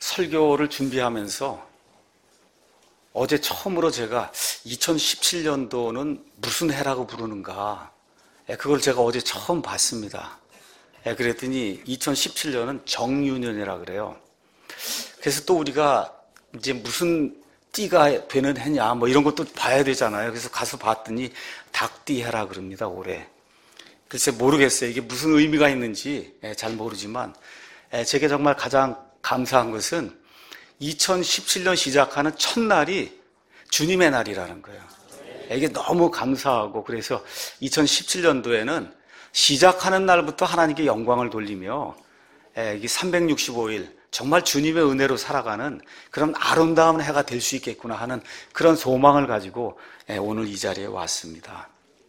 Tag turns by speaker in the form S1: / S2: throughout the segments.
S1: 설교를 준비하면서 어제 처음으로 제가 2017년도는 무슨 해라고 부르는가, 그걸 제가 어제 처음 봤습니다. 그랬더니 2017년은 정유년이라 그래요. 그래서 또 우리가 이제 무슨 띠가 되는 해냐 뭐 이런 것도 봐야 되잖아요. 그래서 가서 봤더니 닭띠 해라 그럽니다, 올해. 글쎄 모르겠어요. 이게 무슨 의미가 있는지 잘 모르지만 제게 정말 가장 감사한 것은 2017년 시작하는 첫날이 주님의 날이라는 거예요. 이게 너무 감사하고, 그래서 2017년도에는 시작하는 날부터 하나님께 영광을 돌리며 이게 365일 정말 주님의 은혜로 살아가는 그런 아름다운 해가 될 수 있겠구나 하는 그런 소망을 가지고 오늘 이 자리에 왔습니다.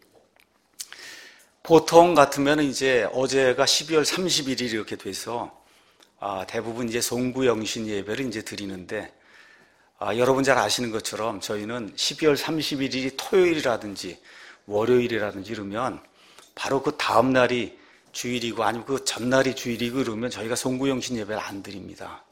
S1: 보통 같으면 이제 어제가 12월 31일이 이렇게 돼서 대부분 이제 송구영신 예배를 이제 드리는데, 여러분 잘 아시는 것처럼 저희는 12월 31일이 토요일이라든지 월요일이라든지 이러면 바로 그 다음 날이 주일이고 아니면 그 전날이 주일이고 이러면 저희가 송구영신 예배를 안 드립니다.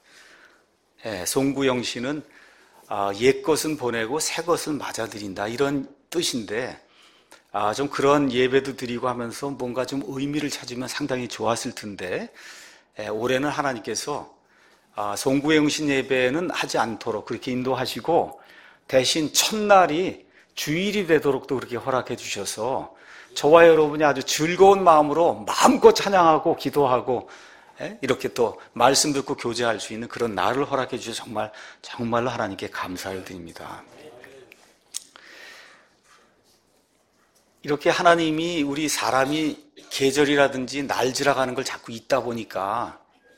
S1: 송구영신은 옛 것은 보내고 새 것은 맞아드린다 이런 뜻인데, 좀 그런 예배도 드리고 하면서 뭔가 좀 의미를 찾으면 상당히 좋았을 텐데, 올해는 하나님께서 송구영신 예배는 하지 않도록 그렇게 인도하시고 대신 첫날이 주일이 되도록 또 그렇게 허락해 주셔서 저와 여러분이 아주 즐거운 마음으로 마음껏 찬양하고 기도하고 이렇게 또 말씀 듣고 교제할 수 있는 그런 날을 허락해 주셔서 정말로 하나님께 감사를 드립니다. 이렇게 하나님이 우리 사람이 계절이라든지 날 지나가는 걸 자꾸 잊다 보니까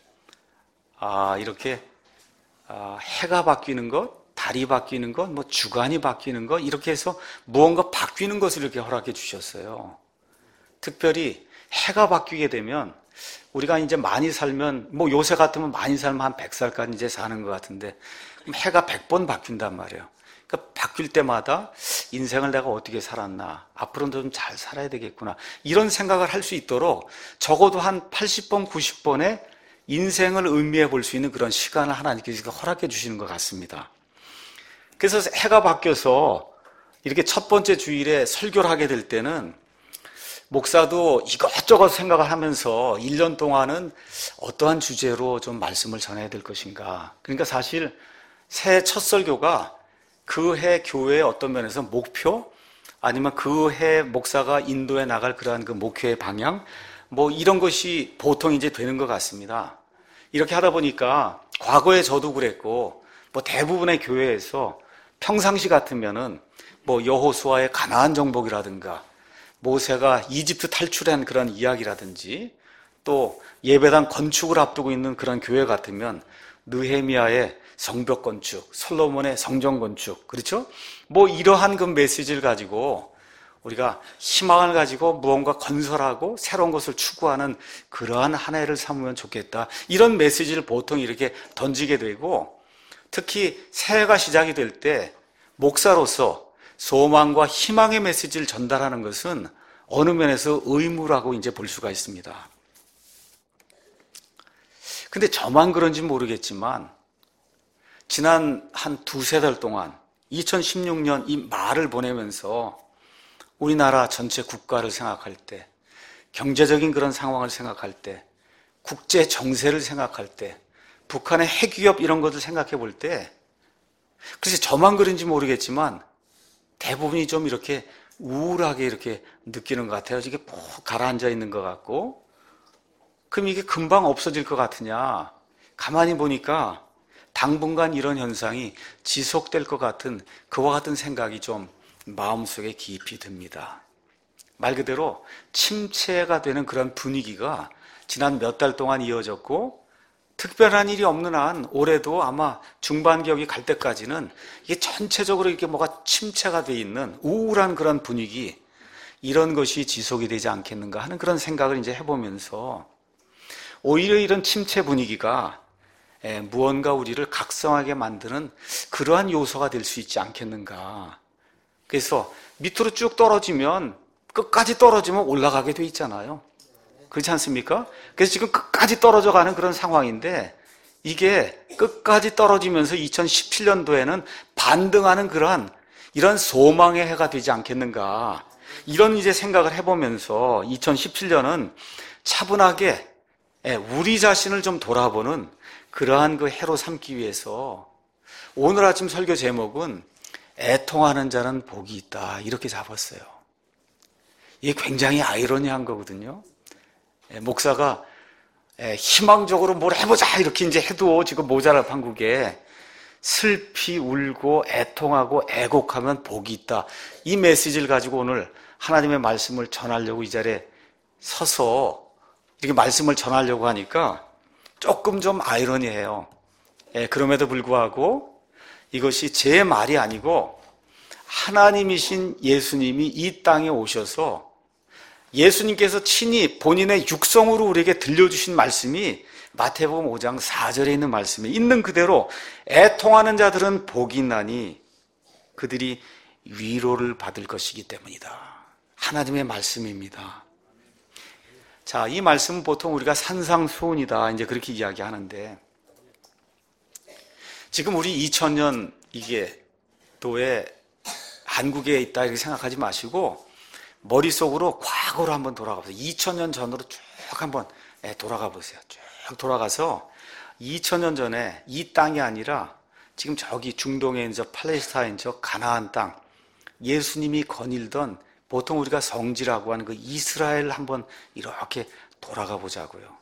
S1: 이렇게 해가 바뀌는 것, 달이 바뀌는 것, 뭐 주간이 바뀌는 것, 이렇게 해서 무언가 바뀌는 것을 이렇게 허락해 주셨어요. 특별히 해가 바뀌게 되면 우리가 이제 많이 살면, 뭐 요새 같으면 많이 살면 한 100살까지 이제 사는 것 같은데, 그럼 해가 100번 바뀐단 말이에요. 그러니까 바뀔 때마다 인생을 내가 어떻게 살았나, 앞으로는 좀 잘 살아야 되겠구나, 이런 생각을 할 수 있도록 적어도 한 80번, 90번의 인생을 의미해 볼 수 있는 그런 시간을 하나님께서 허락해 주시는 것 같습니다. 그래서 해가 바뀌어서 이렇게 첫 번째 주일에 설교를 하게 될 때는 목사도 이것저것 생각을 하면서 1년 동안은 어떠한 주제로 좀 말씀을 전해야 될 것인가. 그러니까 사실 새해 첫 설교가 그 해 교회의 어떤 면에서 목표, 아니면 그 해 목사가 인도해 나갈 그러한 그 목표의 방향, 뭐 이런 것이 보통 이제 되는 것 같습니다. 이렇게 하다 보니까 과거에 저도 그랬고, 뭐 대부분의 교회에서 평상시 같으면은 뭐 여호수아의 가나안 정복이라든가 모세가 이집트 탈출한 그런 이야기라든지, 또 예배당 건축을 앞두고 있는 그런 교회 같으면 느헤미야의 성벽 건축, 솔로몬의 성전 건축, 그렇죠? 뭐 이러한 그 메시지를 가지고 우리가 희망을 가지고 무언가 건설하고 새로운 것을 추구하는 그러한 한 해를 삼으면 좋겠다, 이런 메시지를 보통 이렇게 던지게 되고, 특히 새해가 시작이 될 때 목사로서 소망과 희망의 메시지를 전달하는 것은 어느 면에서 의무라고 이제 볼 수가 있습니다. 근데 저만 그런지 모르겠지만 지난 한 두세 달 동안 2016년 이 말을 보내면서 우리나라 전체 국가를 생각할 때, 경제적인 그런 상황을 생각할 때, 국제 정세를 생각할 때, 북한의 핵위협 이런 것을 생각해 볼 때, 글쎄 저만 그런지 모르겠지만 대부분이 좀 이렇게 우울하게 이렇게 느끼는 것 같아요. 이게 푹 가라앉아 있는 것 같고, 그럼 이게 금방 없어질 것 같으냐? 가만히 보니까 당분간 이런 현상이 지속될 것 같은, 그와 같은 생각이 좀 마음속에 깊이 듭니다. 말 그대로 침체가 되는 그런 분위기가 지난 몇 달 동안 이어졌고, 특별한 일이 없는 한 올해도 아마 중반기역이 갈 때까지는 이게 전체적으로 이렇게 뭐가 침체가 돼 있는 우울한 그런 분위기, 이런 것이 지속이 되지 않겠는가 하는 그런 생각을 이제 해보면서, 오히려 이런 침체 분위기가 무언가 우리를 각성하게 만드는 그러한 요소가 될 수 있지 않겠는가. 그래서 밑으로 쭉 떨어지면, 끝까지 떨어지면 올라가게 돼 있잖아요. 그렇지 않습니까? 그래서 지금 끝까지 떨어져 가는 그런 상황인데, 이게 끝까지 떨어지면서 2017년도에는 반등하는 그러한 이런 소망의 해가 되지 않겠는가, 이런 이제 생각을 해보면서 2017년은 차분하게 우리 자신을 좀 돌아보는 그러한 그 해로 삼기 위해서 오늘 아침 설교 제목은 애통하는 자는 복이 있다, 이렇게 잡았어요. 이게 굉장히 아이러니한 거거든요. 목사가 희망적으로 뭘 해보자 이렇게 이제 해도 지금 모자랄 판국에 슬피 울고 애통하고 애곡하면 복이 있다, 이 메시지를 가지고 오늘 하나님의 말씀을 전하려고 이 자리에 서서 이렇게 말씀을 전하려고 하니까 조금 좀 아이러니해요. 그럼에도 불구하고 이것이 제 말이 아니고 하나님이신 예수님이 이 땅에 오셔서 예수님께서 친히 본인의 육성으로 우리에게 들려주신 말씀이 마태복음 5장 4절에 있는 말씀에 있는 그대로 애통하는 자들은 복이 있나니 그들이 위로를 받을 것이기 때문이다. 하나님의 말씀입니다. 자, 이 말씀은 보통 우리가 산상수훈이다 이제 그렇게 이야기하는데, 지금 우리 2000년 이게 도에 한국에 있다 이렇게 생각하지 마시고 머릿속으로 과거로 한번 돌아가 보세요. 2000년 전으로 쭉 한번 돌아가 보세요. 쭉 돌아가서 2000년 전에 이 땅이 아니라 지금 저기 중동에 있는 저 팔레스타인 저 가나안 땅, 예수님이 거닐던 보통 우리가 성지라고 하는 그 이스라엘 한번 이렇게 돌아가 보자고요.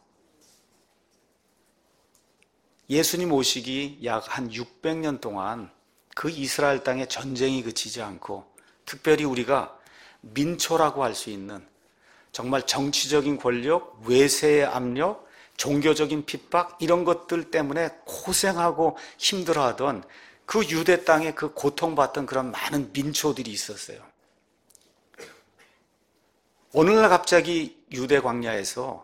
S1: 예수님 오시기 약 한 600년 동안 그 이스라엘 땅에 전쟁이 그치지 않고, 특별히 우리가 민초라고 할 수 있는 정말 정치적인 권력, 외세의 압력, 종교적인 핍박, 이런 것들 때문에 고생하고 힘들어하던 그 유대 땅에 그 고통받던 그런 많은 민초들이 있었어요. 오늘날 갑자기 유대 광야에서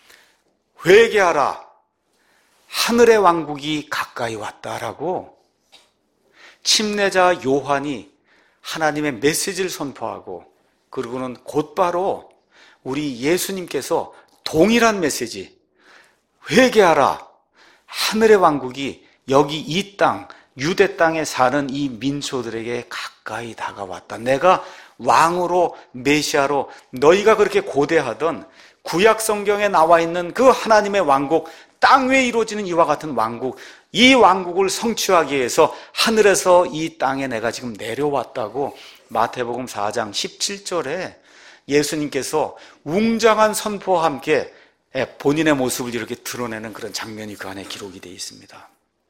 S1: 회개하라, 하늘의 왕국이 가까이 왔다라고 침례자 요한이 하나님의 메시지를 선포하고, 그리고는 곧바로 우리 예수님께서 동일한 메시지, 회개하라, 하늘의 왕국이 여기 이 땅, 유대 땅에 사는 이 민초들에게 가까이 다가왔다. 내가 왕으로, 메시아로 너희가 그렇게 고대하던 구약 성경에 나와 있는 그 하나님의 왕국, 땅 위에 이루어지는 이와 같은 왕국, 이 왕국을 성취하기 위해서 하늘에서 이 땅에 내가 지금 내려왔다고 마태복음 4장 17절에 예수님께서 웅장한 선포와 함께 본인의 모습을 이렇게 드러내는 그런 장면이 그 안에 기록이 되어 있습니다.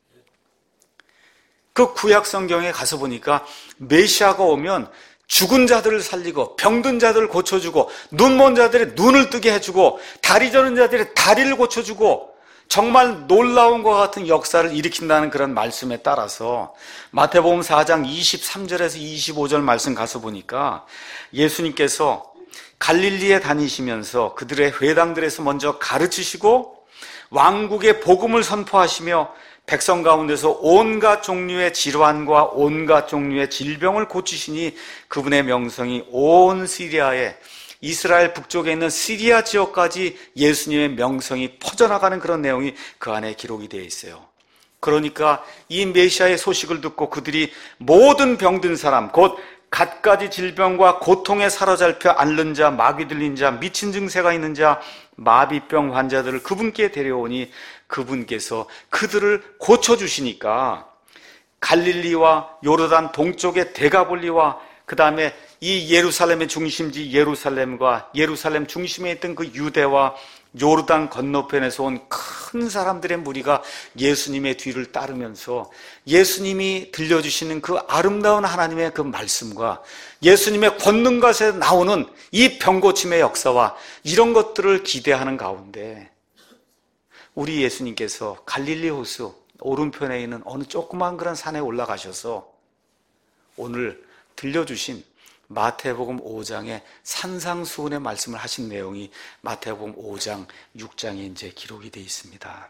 S1: 그 구약 성경에 가서 보니까 메시아가 오면 죽은 자들을 살리고 병든 자들을 고쳐주고 눈 먼 자들의 눈을 뜨게 해주고 다리 저는 자들의 다리를 고쳐주고 정말 놀라운 것 같은 역사를 일으킨다는 그런 말씀에 따라서 마태복음 4장 23절에서 25절 말씀 가서 보니까 예수님께서 갈릴리에 다니시면서 그들의 회당들에서 먼저 가르치시고 왕국의 복음을 선포하시며 백성 가운데서 온갖 종류의 질환과 온갖 종류의 질병을 고치시니 그분의 명성이 온 시리아에, 이스라엘 북쪽에 있는 시리아 지역까지 예수님의 명성이 퍼져나가는 그런 내용이 그 안에 기록이 되어 있어요. 그러니까 이 메시아의 소식을 듣고 그들이 모든 병든 사람, 곧 갖가지 질병과 고통에 사로잡혀 앓는 자, 마귀 들린 자, 미친 증세가 있는 자, 마비병 환자들을 그분께 데려오니 그분께서 그들을 고쳐주시니까 갈릴리와 요르단 동쪽의 데가볼리와 그 다음에 이 예루살렘의 중심지 예루살렘과 예루살렘 중심에 있던 그 유대와 요르단 건너편에서 온 큰 사람들의 무리가 예수님의 뒤를 따르면서 예수님이 들려주시는 그 아름다운 하나님의 그 말씀과 예수님의 권능가에 나오는 이 병고침의 역사와 이런 것들을 기대하는 가운데 우리 예수님께서 갈릴리 호수 오른편에 있는 어느 조그만 그런 산에 올라가셔서 오늘 들려주신 마태복음 5장의 산상수훈의 말씀을 하신 내용이 마태복음 5장, 6장에 이제 기록이 되어 있습니다.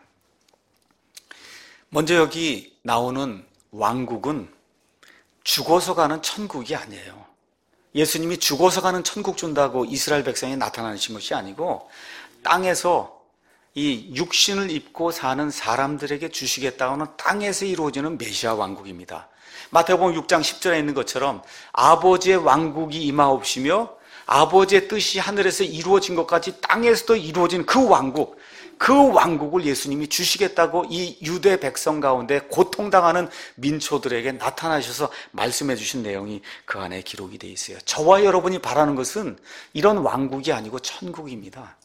S1: 먼저 여기 나오는 왕국은 죽어서 가는 천국이 아니에요. 예수님이 죽어서 가는 천국 준다고 이스라엘 백성이 나타나신 것이 아니고 땅에서 이 육신을 입고 사는 사람들에게 주시겠다고 하는 땅에서 이루어지는 메시아 왕국입니다. 마태복음 6장 10절에 있는 것처럼 아버지의 왕국이 임하옵시며 아버지의 뜻이 하늘에서 이루어진 것까지 땅에서도 이루어진 그 왕국을 예수님이 주시겠다고 이 유대 백성 가운데 고통당하는 민초들에게 나타나셔서 말씀해 주신 내용이 그 안에 기록이 되어 있어요. 저와 여러분이 바라는 것은 이런 왕국이 아니고 천국입니다.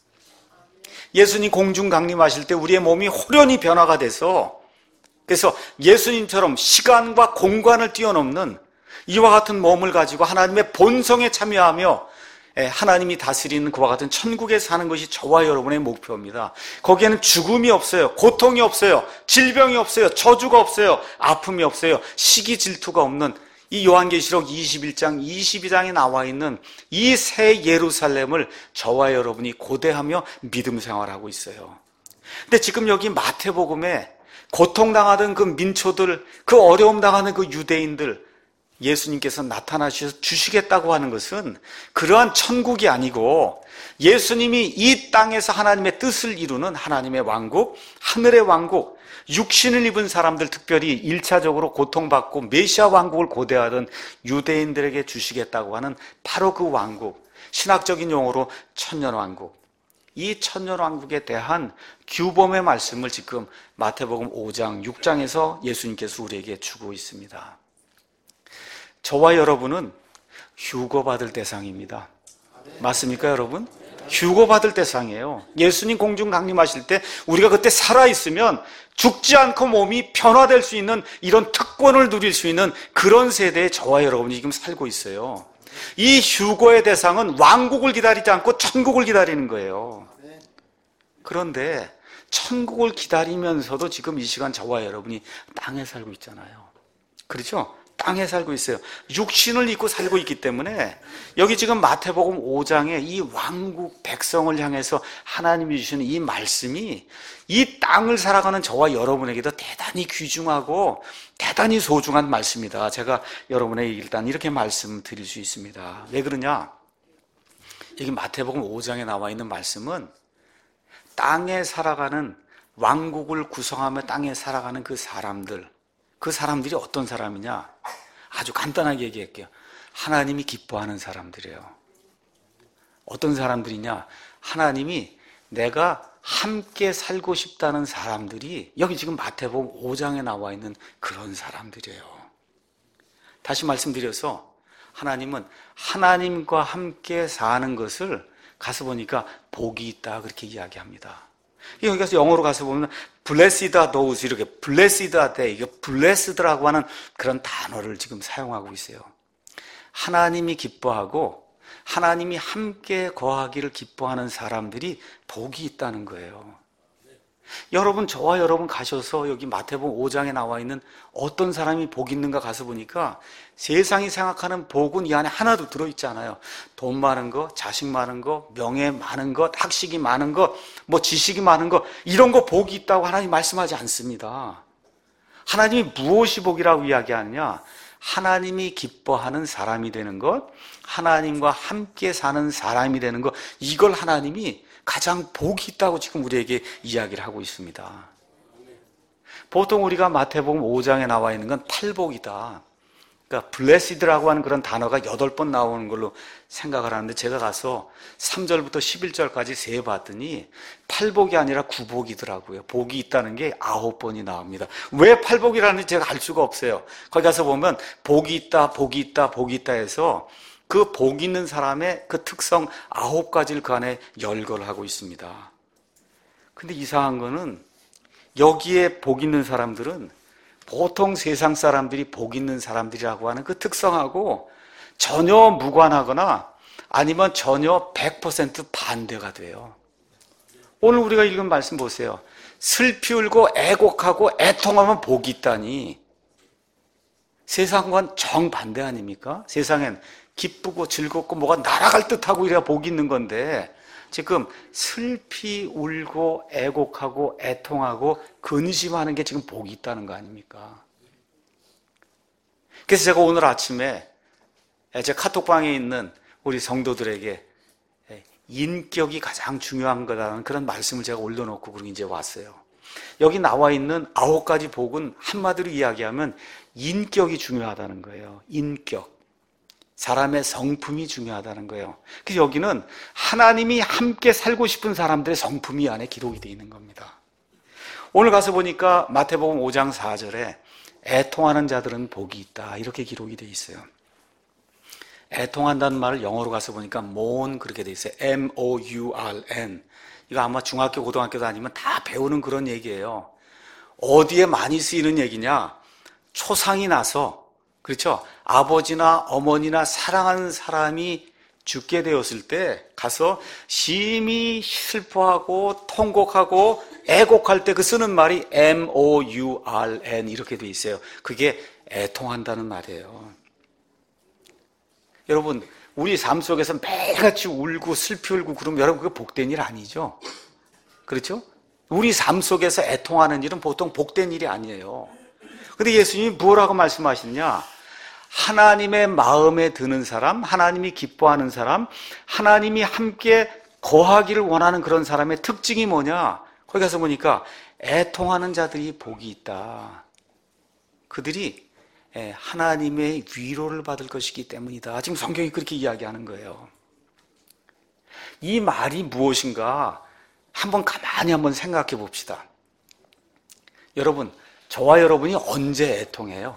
S1: 예수님 공중 강림하실 때 우리의 몸이 호련히 변화가 돼서, 그래서 예수님처럼 시간과 공간을 뛰어넘는 이와 같은 몸을 가지고 하나님의 본성에 참여하며 하나님이 다스리는 그와 같은 천국에 사는 것이 저와 여러분의 목표입니다. 거기에는 죽음이 없어요. 고통이 없어요. 질병이 없어요. 저주가 없어요. 아픔이 없어요. 시기 질투가 없는 이 요한계시록 21장, 22장에 나와 있는 이 새 예루살렘을 저와 여러분이 고대하며 믿음 생활하고 있어요. 근데 지금 여기 마태복음에 고통당하던 그 민초들, 그 어려움 당하는 그 유대인들, 예수님께서 나타나셔서 주시겠다고 하는 것은 그러한 천국이 아니고 예수님이 이 땅에서 하나님의 뜻을 이루는 하나님의 왕국, 하늘의 왕국, 육신을 입은 사람들, 특별히 1차적으로 고통받고 메시아 왕국을 고대하던 유대인들에게 주시겠다고 하는 바로 그 왕국, 신학적인 용어로 천년왕국. 이 천년왕국에 대한 규범의 말씀을 지금 마태복음 5장, 6장에서 예수님께서 우리에게 주고 있습니다. 저와 여러분은 휴거받을 대상입니다. 맞습니까, 여러분? 휴거받을 대상이에요. 예수님 공중 강림하실 때 우리가 그때 살아있으면 죽지 않고 몸이 변화될 수 있는 이런 특권을 누릴 수 있는 그런 세대에 저와 여러분이 지금 살고 있어요. 이 휴거의 대상은 왕국을 기다리지 않고 천국을 기다리는 거예요. 그런데 천국을 기다리면서도 지금 이 시간 저와 여러분이 땅에 살고 있잖아요. 그렇죠? 땅에 살고 있어요. 육신을 입고 살고 있기 때문에 여기 지금 마태복음 5장에 이 왕국 백성을 향해서 하나님이 주시는 이 말씀이 이 땅을 살아가는 저와 여러분에게도 대단히 귀중하고 대단히 소중한 말씀이다. 제가 여러분에게 일단 이렇게 말씀드릴 수 있습니다. 왜 그러냐? 여기 마태복음 5장에 나와 있는 말씀은 땅에 살아가는, 왕국을 구성하며 땅에 살아가는 그 사람들이 어떤 사람이냐? 아주 간단하게 얘기할게요. 하나님이 기뻐하는 사람들이에요. 어떤 사람들이냐? 하나님이 내가 함께 살고 싶다는 사람들이 여기 지금 마태복음 5장에 나와 있는 그런 사람들이에요. 다시 말씀드려서 하나님은 하나님과 함께 사는 것을 가서 보니까 복이 있다 그렇게 이야기합니다. 여기 가서 영어로 가서 보면 blessed are those, 이렇게 blessed are they, 이게 blessed라고 하는 그런 단어를 지금 사용하고 있어요. 하나님이 기뻐하고 하나님이 함께 거하기를 기뻐하는 사람들이 복이 있다는 거예요. 여러분, 저와 여러분 가셔서 여기 마태복음 5장에 나와 있는 어떤 사람이 복 있는가 가서 보니까 세상이 생각하는 복은 이 안에 하나도 들어있지 않아요. 돈 많은 거, 자식 많은 거, 명예 많은 것, 학식이 많은 것, 뭐 지식이 많은 것, 이런 거 복이 있다고 하나님 말씀하지 않습니다. 하나님이 무엇이 복이라고 이야기하느냐? 하나님이 기뻐하는 사람이 되는 것, 하나님과 함께 사는 사람이 되는 것, 이걸 하나님이 가장 복이 있다고 지금 우리에게 이야기를 하고 있습니다. 보통 우리가 마태복음 5장에 나와 있는 건 팔복이다. 그러니까 blessed라고 하는 그런 단어가 8번 나오는 걸로 생각을 하는데 제가 가서 3절부터 11절까지 세봤더니 팔복이 아니라 구복이더라고요. 복이 있다는 게 9번이 나옵니다. 왜 팔복이라는지 제가 알 수가 없어요. 거기 가서 보면 복이 있다, 복이 있다, 복이 있다 해서 그 복 있는 사람의 그 특성 9가지를 그 안에 열거를 하고 있습니다. 근데 이상한 거는 여기에 복 있는 사람들은 보통 세상 사람들이 복 있는 사람들이라고 하는 그 특성하고 전혀 무관하거나 아니면 전혀 100% 반대가 돼요. 오늘 우리가 읽은 말씀 보세요. 슬피 울고 애곡하고 애통하면 복이 있다니. 세상과는 정반대 아닙니까? 세상엔 기쁘고 즐겁고 뭐가 날아갈 듯하고 이래야 복이 있는 건데 지금 슬피 울고 애곡하고 애통하고 근심하는 게 지금 복이 있다는 거 아닙니까? 그래서 제가 오늘 아침에 제 카톡방에 있는 우리 성도들에게 인격이 가장 중요한 거라는 그런 말씀을 제가 올려놓고 그러고 이제 왔어요. 여기 나와 있는 9가지 복은 한마디로 이야기하면 인격이 중요하다는 거예요. 인격. 사람의 성품이 중요하다는 거예요. 그래서 여기는 하나님이 함께 살고 싶은 사람들의 성품이 안에 기록이 되어 있는 겁니다. 오늘 가서 보니까 마태복음 5장 4절에 애통하는 자들은 복이 있다 이렇게 기록이 되어 있어요. 애통한다는 말을 영어로 가서 보니까 mourn 그렇게 되어 있어요. M-O-U-R-N. 이거 아마 중학교 고등학교 다니면 다 배우는 그런 얘기예요. 어디에 많이 쓰이는 얘기냐? 초상이 나서, 그렇죠? 아버지나 어머니나 사랑하는 사람이 죽게 되었을 때 가서 심히 슬퍼하고 통곡하고 애곡할 때 그 쓰는 말이 M-O-U-R-N 이렇게 돼 있어요. 그게 애통한다는 말이에요. 여러분, 우리 삶 속에서 매일같이 울고 슬피 울고 그러면 여러분 그게 복된 일 아니죠? 그렇죠? 우리 삶 속에서 애통하는 일은 보통 복된 일이 아니에요. 근데 예수님이 뭐라고 말씀하시느냐? 하나님의 마음에 드는 사람, 하나님이 기뻐하는 사람, 하나님이 함께 거하기를 원하는 그런 사람의 특징이 뭐냐? 거기 가서 보니까 애통하는 자들이 복이 있다. 그들이 하나님의 위로를 받을 것이기 때문이다. 지금 성경이 그렇게 이야기하는 거예요. 이 말이 무엇인가 한번 가만히 한번 생각해 봅시다. 여러분, 저와 여러분이 언제 애통해요?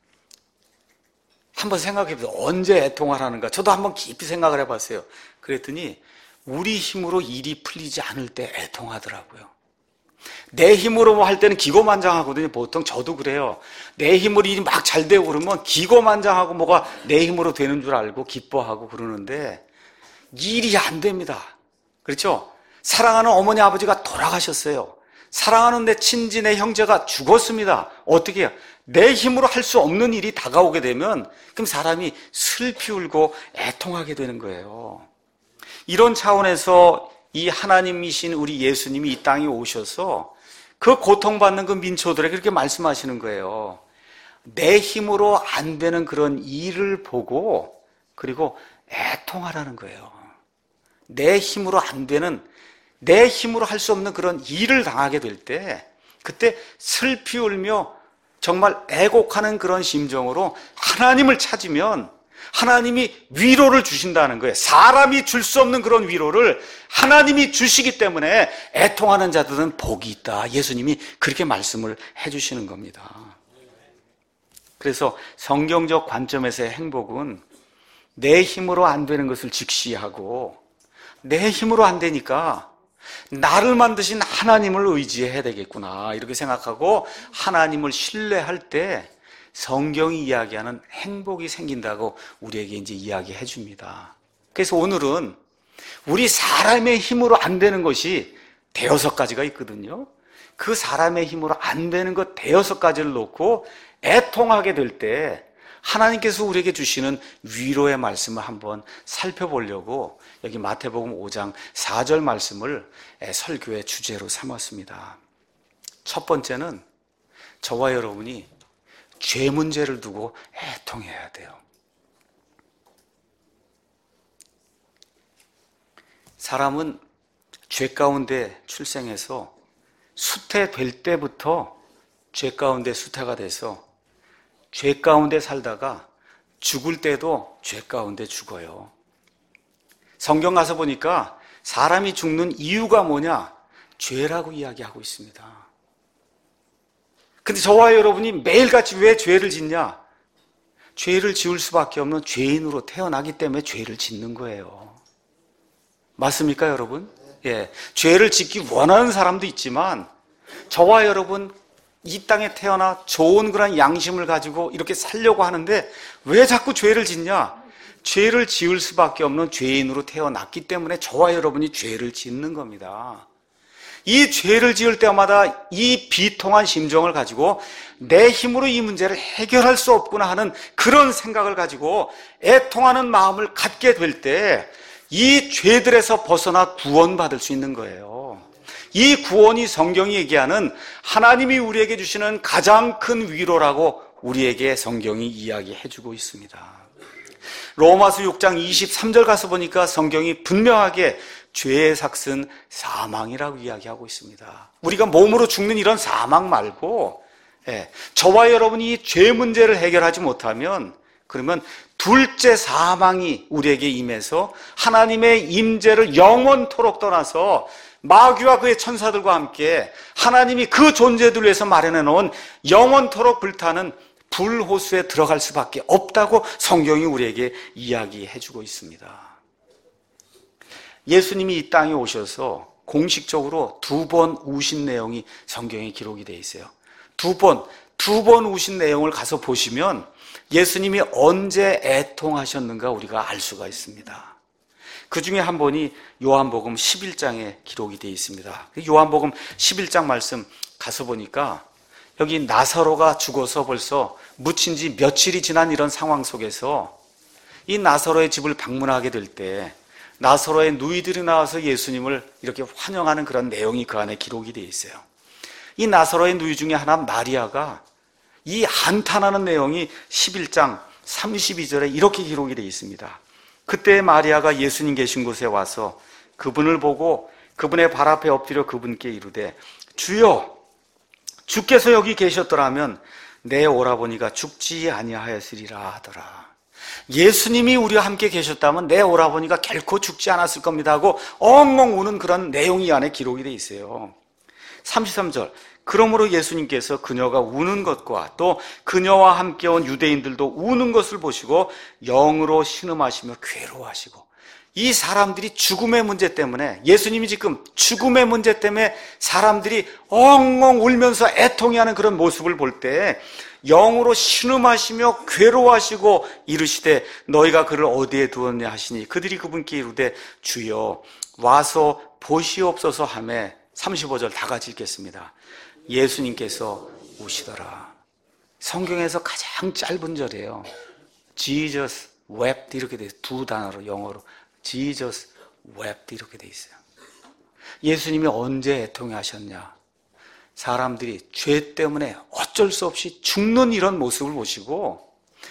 S1: 한번 생각해 보세요. 언제 애통하라는가? 저도 한번 깊이 생각을 해봤어요. 그랬더니 우리 힘으로 일이 풀리지 않을 때 애통하더라고요. 내 힘으로 할 때는 기고만장하거든요. 보통 저도 그래요. 내 힘으로 일이 막 잘 되고 그러면 기고만장하고 뭐가 내 힘으로 되는 줄 알고 기뻐하고 그러는데 일이 안 됩니다. 그렇죠? 사랑하는 어머니 아버지가 돌아가셨어요. 사랑하는 내 친지 내 형제가 죽었습니다. 어떻게 해요? 내 힘으로 할 수 없는 일이 다가오게 되면 그럼 사람이 슬피 울고 애통하게 되는 거예요. 이런 차원에서 이 하나님이신 우리 예수님이 이 땅에 오셔서 그 고통받는 그 민초들에게 그렇게 말씀하시는 거예요. 내 힘으로 안 되는 그런 일을 보고 그리고 애통하라는 거예요. 내 힘으로 안 되는, 내 힘으로 할 수 없는 그런 일을 당하게 될 때 그때 슬피 울며 정말 애곡하는 그런 심정으로 하나님을 찾으면 하나님이 위로를 주신다는 거예요. 사람이 줄 수 없는 그런 위로를 하나님이 주시기 때문에 애통하는 자들은 복이 있다. 예수님이 그렇게 말씀을 해주시는 겁니다. 그래서 성경적 관점에서의 행복은 내 힘으로 안 되는 것을 직시하고 내 힘으로 안 되니까 나를 만드신 하나님을 의지해야 되겠구나 이렇게 생각하고 하나님을 신뢰할 때 성경이 이야기하는 행복이 생긴다고 우리에게 이제 이야기해 줍니다. 그래서 오늘은 우리 사람의 힘으로 안 되는 것이 대여섯 가지가 있거든요. 그 사람의 힘으로 안 되는 것 대여섯 가지를 놓고 애통하게 될 때 하나님께서 우리에게 주시는 위로의 말씀을 한번 살펴보려고 여기 마태복음 5장 4절 말씀을 설교의 주제로 삼았습니다. 첫 번째는 저와 여러분이 죄 문제를 두고 애통해야 돼요. 사람은 죄 가운데 출생해서 수태될 때부터 죄 가운데 수태가 돼서 죄 가운데 살다가 죽을 때도 죄 가운데 죽어요. 성경 가서 보니까 사람이 죽는 이유가 뭐냐? 죄라고 이야기하고 있습니다. 근데 저와 여러분이 매일같이 왜 죄를 짓냐? 죄를 지을 수밖에 없는 죄인으로 태어나기 때문에 죄를 짓는 거예요. 맞습니까, 여러분? 예. 죄를 짓기 원하는 사람도 있지만 저와 여러분 이 땅에 태어나 좋은 그런 양심을 가지고 이렇게 살려고 하는데 왜 자꾸 죄를 짓냐? 죄를 지을 수밖에 없는 죄인으로 태어났기 때문에 저와 여러분이 죄를 짓는 겁니다. 이 죄를 지을 때마다 이 비통한 심정을 가지고 내 힘으로 이 문제를 해결할 수 없구나 하는 그런 생각을 가지고 애통하는 마음을 갖게 될 때 이 죄들에서 벗어나 구원받을 수 있는 거예요. 이 구원이 성경이 얘기하는 하나님이 우리에게 주시는 가장 큰 위로라고 우리에게 성경이 이야기해주고 있습니다. 로마서 6장 23절 가서 보니까 성경이 분명하게 죄의 삭은 사망이라고 이야기하고 있습니다. 우리가 몸으로 죽는 이런 사망 말고 저와 여러분이 이 죄 문제를 해결하지 못하면 그러면 둘째 사망이 우리에게 임해서 하나님의 임재를 영원토록 떠나서 마귀와 그의 천사들과 함께 하나님이 그 존재들 위해서 마련해 놓은 영원토록 불타는 불호수에 들어갈 수밖에 없다고 성경이 우리에게 이야기해 주고 있습니다. 예수님이 이 땅에 오셔서 공식적으로 2번 우신 내용이 성경에 기록이 되어 있어요. 두 번 우신 내용을 가서 보시면 예수님이 언제 애통하셨는가 우리가 알 수가 있습니다. 그 중에 한 번이 요한복음 11장에 기록이 되어 있습니다. 요한복음 11장 말씀 가서 보니까 여기 나사로가 죽어서 벌써 묻힌 지 며칠이 지난 이런 상황 속에서 이 나사로의 집을 방문하게 될 때 나사로의 누이들이 나와서 예수님을 이렇게 환영하는 그런 내용이 그 안에 기록이 되어 있어요. 이 나사로의 누이 중에 하나 마리아가 이 한탄하는 내용이 11장 32절에 이렇게 기록이 되어 있습니다. 그때 마리아가 예수님 계신 곳에 와서 그분을 보고 그분의 발 앞에 엎드려 그분께 이르되 주여 주께서 여기 계셨더라면 내 오라버니가 죽지 아니하였으리라 하더라. 예수님이 우리와 함께 계셨다면 내 오라버니가 결코 죽지 않았을 겁니다 하고 엉엉 우는 그런 내용이 안에 기록이 되어 있어요. 33절 그러므로 예수님께서 그녀가 우는 것과 또 그녀와 함께 온 유대인들도 우는 것을 보시고 영으로 신음하시며 괴로워하시고 이 사람들이 죽음의 문제 때문에 예수님이 지금 죽음의 문제 때문에 사람들이 엉엉 울면서 애통해하는 그런 모습을 볼 때 영으로 신음하시며 괴로워하시고 이르시되 너희가 그를 어디에 두었냐 하시니 그들이 그분께 이르되 주여 와서 보시옵소서 하매 35절 다 같이 읽겠습니다. 예수님께서 우시더라. 성경에서 가장 짧은 절이에요. Jesus wept 이렇게 돼 있어요. 두 단어로 영어로 Jesus wept 이렇게 돼 있어요. 예수님이 언제 애통하셨냐? 사람들이 죄 때문에 어쩔 수 없이 죽는 이런 모습을 보시고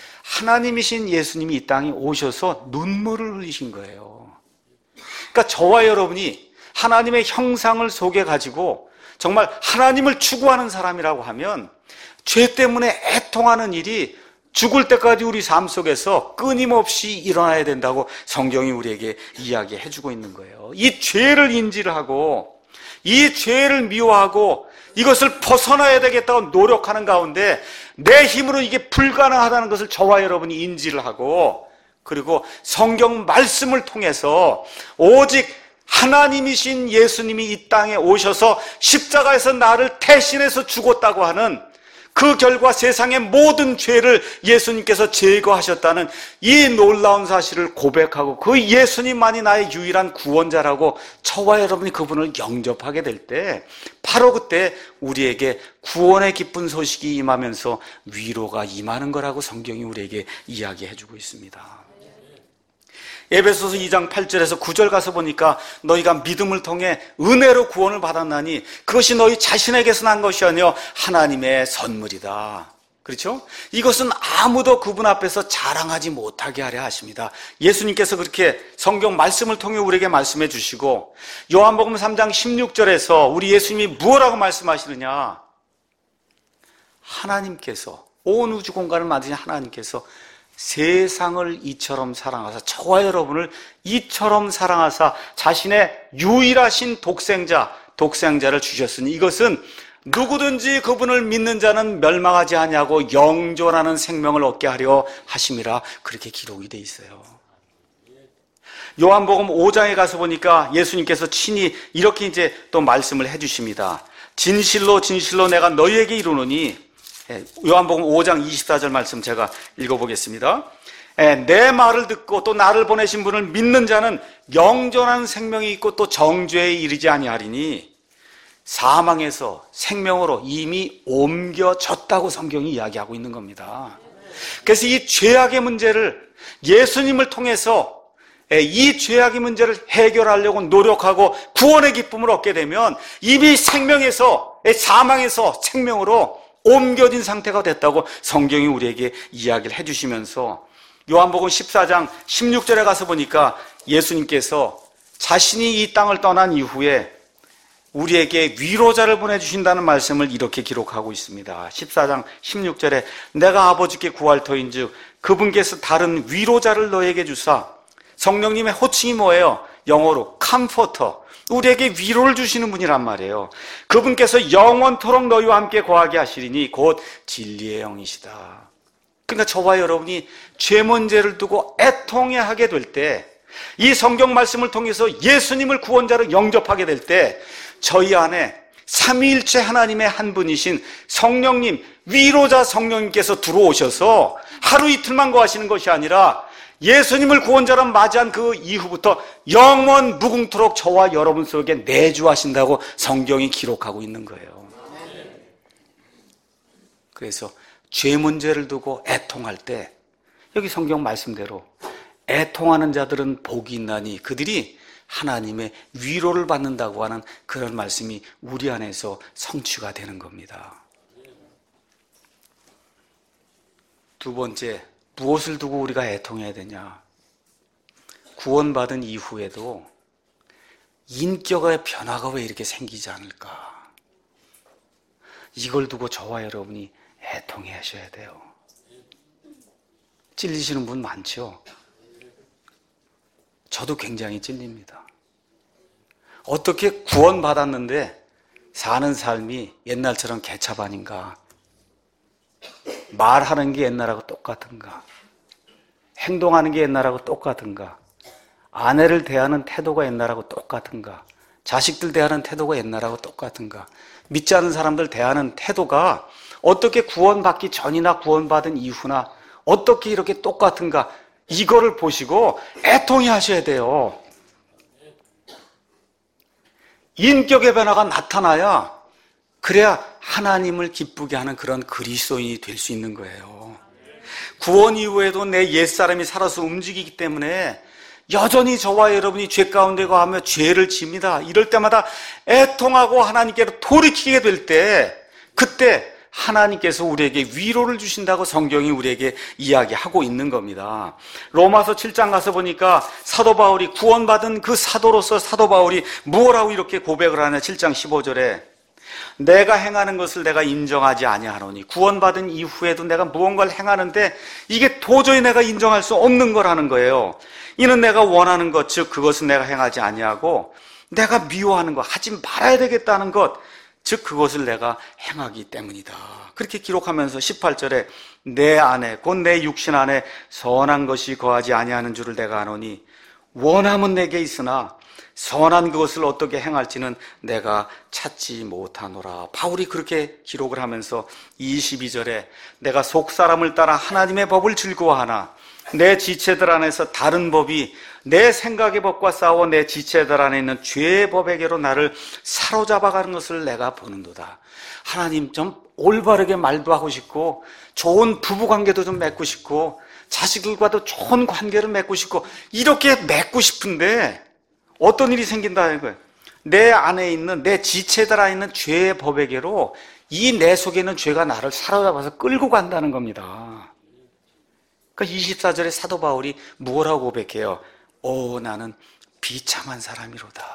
S1: 하나님이신 예수님이 이 땅에 오셔서 눈물을 흘리신 거예요. 그러니까 저와 여러분이 하나님의 형상을 속에 가지고 정말 하나님을 추구하는 사람이라고 하면 죄 때문에 애통하는 일이 죽을 때까지 우리 삶 속에서 끊임없이 일어나야 된다고 성경이 우리에게 이야기해 주고 있는 거예요. 이 죄를 인지를 하고 이 죄를 미워하고 이것을 벗어나야 되겠다고 노력하는 가운데 내 힘으로 이게 불가능하다는 것을 저와 여러분이 인지를 하고 그리고 성경 말씀을 통해서 오직 하나님이신 예수님이 이 땅에 오셔서 십자가에서 나를 대신해서 죽었다고 하는 그 결과 세상의 모든 죄를 예수님께서 제거하셨다는 이 놀라운 사실을 고백하고 그 예수님만이 나의 유일한 구원자라고 저와 여러분이 그분을 영접하게 될 때 바로 그때 우리에게 구원의 기쁜 소식이 임하면서 위로가 임하는 거라고 성경이 우리에게 이야기해 주고 있습니다. 에베소서 2장 8절에서 9절 가서 보니까 너희가 믿음을 통해 은혜로 구원을 받았나니 그것이 너희 자신에게서 난 것이 아니요 하나님의 선물이다. 그렇죠? 이것은 아무도 그분 앞에서 자랑하지 못하게 하려 하십니다. 예수님께서 그렇게 성경 말씀을 통해 우리에게 말씀해 주시고 요한복음 3장 16절에서 우리 예수님이 무엇라고 말씀하시느냐? 하나님께서 온 우주 공간을 만드신 하나님께서 세상을 이처럼 사랑하사 저와 여러분을 이처럼 사랑하사 자신의 유일하신 독생자를 주셨으니 이것은 누구든지 그분을 믿는 자는 멸망하지 아니하고 영존하는 생명을 얻게 하려 하심이라 그렇게 기록이 돼 있어요. 요한복음 5장에 가서 보니까 예수님께서 친히 이렇게 이제 또 말씀을 해 주십니다. 진실로 진실로 내가 너희에게 이르노니 요한복음 5장 24절 말씀 제가 읽어보겠습니다. 내 말을 듣고 또 나를 보내신 분을 믿는 자는 영존한 생명이 있고 또 정죄에 이르지 아니하리니 사망에서 생명으로 이미 옮겨졌다고 성경이 이야기하고 있는 겁니다. 그래서 이 죄악의 문제를 예수님을 통해서 이 죄악의 문제를 해결하려고 노력하고 구원의 기쁨을 얻게 되면 이미 생명에서 사망에서 생명으로 옮겨진 상태가 됐다고 성경이 우리에게 이야기를 해주시면서 요한복음 14장 16절에 가서 보니까 예수님께서 자신이 이 땅을 떠난 이후에 우리에게 위로자를 보내주신다는 말씀을 이렇게 기록하고 있습니다. 14장 16절에 내가 아버지께 구할 터인즉 그분께서 다른 위로자를 너에게 주사. 성령님의 호칭이 뭐예요? 영어로 컴포터, 우리에게 위로를 주시는 분이란 말이에요. 그분께서 영원토록 너희와 함께 거하게 하시리니 곧 진리의 영이시다. 그러니까 저와 여러분이 죄 문제를 두고 애통해하게 될 때, 이 성경 말씀을 통해서 예수님을 구원자로 영접하게 될 때 저희 안에 삼위일체 하나님의 한 분이신 성령님, 위로자 성령님께서 들어오셔서 하루 이틀만 거하시는 것이 아니라 예수님을 구원자로 맞이한 그 이후부터 영원 무궁토록 저와 여러분 속에 내주하신다고 성경이 기록하고 있는 거예요. 그래서 죄 문제를 두고 애통할 때 여기 성경 말씀대로 애통하는 자들은 복이 있나니 그들이 하나님의 위로를 받는다고 하는 그런 말씀이 우리 안에서 성취가 되는 겁니다. 두 번째, 무엇을 두고 우리가 애통해야 되냐? 구원받은 이후에도 인격의 변화가 왜 이렇게 생기지 않을까? 이걸 두고 저와 여러분이 애통해 하셔야 돼요. 찔리시는 분 많죠? 저도 굉장히 찔립니다. 어떻게 구원받았는데 사는 삶이 옛날처럼 개차반인가? 말하는 게 옛날하고 똑같은가? 행동하는 게 옛날하고 똑같은가? 아내를 대하는 태도가 옛날하고 똑같은가? 자식들 대하는 태도가 옛날하고 똑같은가? 믿지 않는 사람들 대하는 태도가 어떻게 구원받기 전이나 구원받은 이후나 어떻게 이렇게 똑같은가? 이거를 보시고 애통해 하셔야 돼요. 인격의 변화가 나타나야, 그래야 하나님을 기쁘게 하는 그런 그리스도인이 될 수 있는 거예요. 구원 이후에도 내 옛사람이 살아서 움직이기 때문에 여전히 저와 여러분이 죄 가운데 거하며 죄를 집니다. 이럴 때마다 애통하고 하나님께로 돌이키게 될 때, 그때 하나님께서 우리에게 위로를 주신다고 성경이 우리에게 이야기하고 있는 겁니다. 로마서 7장 가서 보니까 사도 바울이, 구원받은 그 사도로서 사도 바울이 무엇라고 이렇게 고백을 하냐. 7장 15절에 내가 행하는 것을 내가 인정하지 아니하노니, 구원받은 이후에도 내가 무언가를 행하는데 이게 도저히 내가 인정할 수 없는 거라는 거예요. 이는 내가 원하는 것, 즉 그것은 내가 행하지 아니하고 내가 미워하는 것, 하지 말아야 되겠다는 것, 즉 그것을 내가 행하기 때문이다. 그렇게 기록하면서 18절에 내 안에, 곧 내 육신 안에 선한 것이 거하지 아니하는 줄을 내가 아노니 원함은 내게 있으나 선한 그것을 어떻게 행할지는 내가 찾지 못하노라. 바울이 그렇게 기록을 하면서 22절에 내가 속사람을 따라 하나님의 법을 즐거워하나 내 지체들 안에서 다른 법이 내 생각의 법과 싸워 내 지체들 안에 있는 죄의 법에게로 나를 사로잡아가는 것을 내가 보는도다. 하나님, 좀 올바르게 말도 하고 싶고 좋은 부부관계도 좀 맺고 싶고 자식들과도 좋은 관계를 맺고 싶고 이렇게 맺고 싶은데 어떤 일이 생긴다는 거예요. 내 안에 있는, 내 지체들 안에 있는 죄의 법에게로 이 내 속에 있는 죄가 나를 사로잡아서 끌고 간다는 겁니다. 그러니까 24절에 사도 바울이 뭐라고 고백해요? 나는 비참한 사람이로다.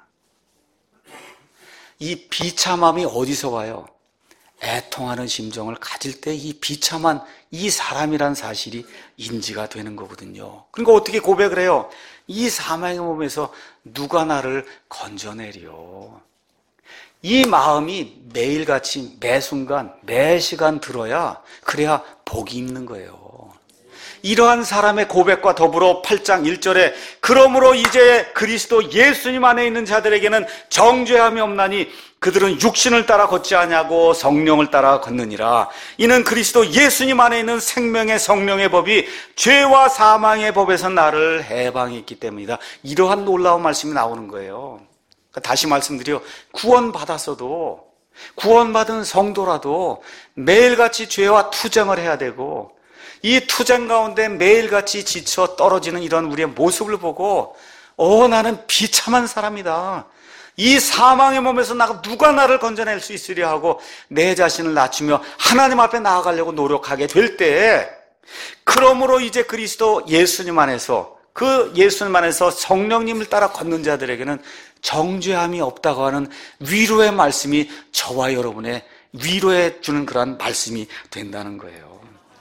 S1: 이 비참함이 어디서 와요? 애통하는 심정을 가질 때 이 비참한 이 사람이란 사실이 인지가 되는 거거든요. 그러니까 어떻게 고백을 해요? 이 사망의 몸에서 누가 나를 건져내리요? 이 마음이 매일같이 매 순간 매 시간 들어야, 그래야 복이 있는 거예요. 이러한 사람의 고백과 더불어 8장 1절에 그러므로 이제 그리스도 예수님 안에 있는 자들에게는 정죄함이 없나니 그들은 육신을 따라 걷지 아니하고 성령을 따라 걷느니라. 이는 그리스도 예수님 안에 있는 생명의 성령의 법이 죄와 사망의 법에서 나를 해방했기 때문이다. 이러한 놀라운 말씀이 나오는 거예요. 다시 말씀드려, 구원받았어도, 구원받은 성도라도 매일같이 죄와 투쟁을 해야 되고, 이 투쟁 가운데 매일같이 지쳐 떨어지는 이런 우리의 모습을 보고 나는 비참한 사람이다. 이 사망의 몸에서 누가 나를 건져낼 수 있으려 하고 내 자신을 낮추며 하나님 앞에 나아가려고 노력하게 될 때, 그러므로 이제 그리스도 예수님 안에서 그 예수님 안에서 성령님을 따라 걷는 자들에게는 정죄함이 없다고 하는 위로의 말씀이 저와 여러분의 위로해 주는 그러한 말씀이 된다는 거예요.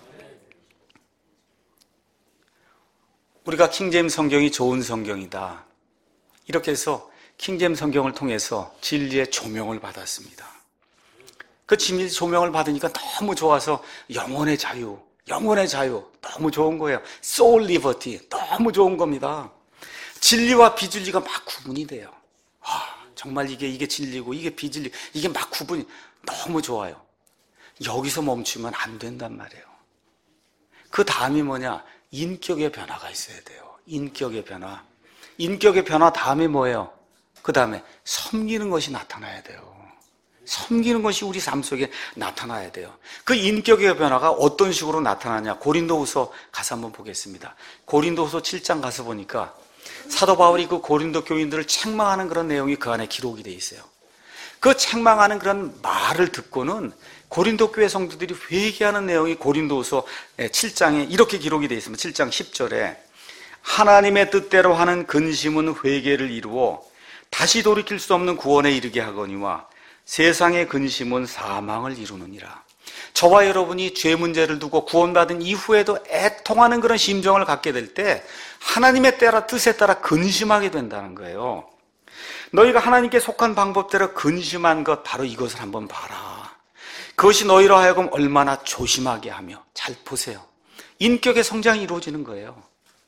S1: 우리가 킹제임스 성경이 좋은 성경이다, 이렇게 해서 킹제임스 성경을 통해서 진리의 조명을 받았습니다. 그 진리의 조명을 받으니까 너무 좋아서 영혼의 자유 너무 좋은 거예요. soul liberty 너무 좋은 겁니다. 진리와 비진리가 막 구분이 돼요. 정말 이게 진리고 이게 비진리, 이게 막 구분이 너무 좋아요. 여기서 멈추면 안 된단 말이에요. 그 다음이 뭐냐? 인격의 변화가 있어야 돼요. 인격의 변화 다음에 뭐예요? 그 다음에 섬기는 것이 나타나야 돼요. 섬기는 것이 우리 삶 속에 나타나야 돼요. 그 인격의 변화가 어떤 식으로 나타나냐? 고린도후서 가서 한번 보겠습니다. 고린도후서 7장 가서 보니까 사도 바울이 그 고린도 교인들을 책망하는 그런 내용이 그 안에 기록이 돼 있어요. 그 책망하는 그런 말을 듣고는 고린도 교회 성도들이 회개하는 내용이 고린도후서 7장에 이렇게 기록이 돼 있습니다. 7장 10절에 하나님의 뜻대로 하는 근심은 회개를 이루어 다시 돌이킬 수 없는 구원에 이르게 하거니와 세상의 근심은 사망을 이루느니라. 저와 여러분이 죄 문제를 두고 구원받은 이후에도 애통하는 그런 심정을 갖게 될 때 하나님의 뜻에 따라 근심하게 된다는 거예요. 너희가 하나님께 속한 방법대로 근심한 것, 바로 이것을 한번 봐라. 그것이 너희로 하여금 얼마나 조심하게 하며, 잘 보세요. 인격의 성장이 이루어지는 거예요.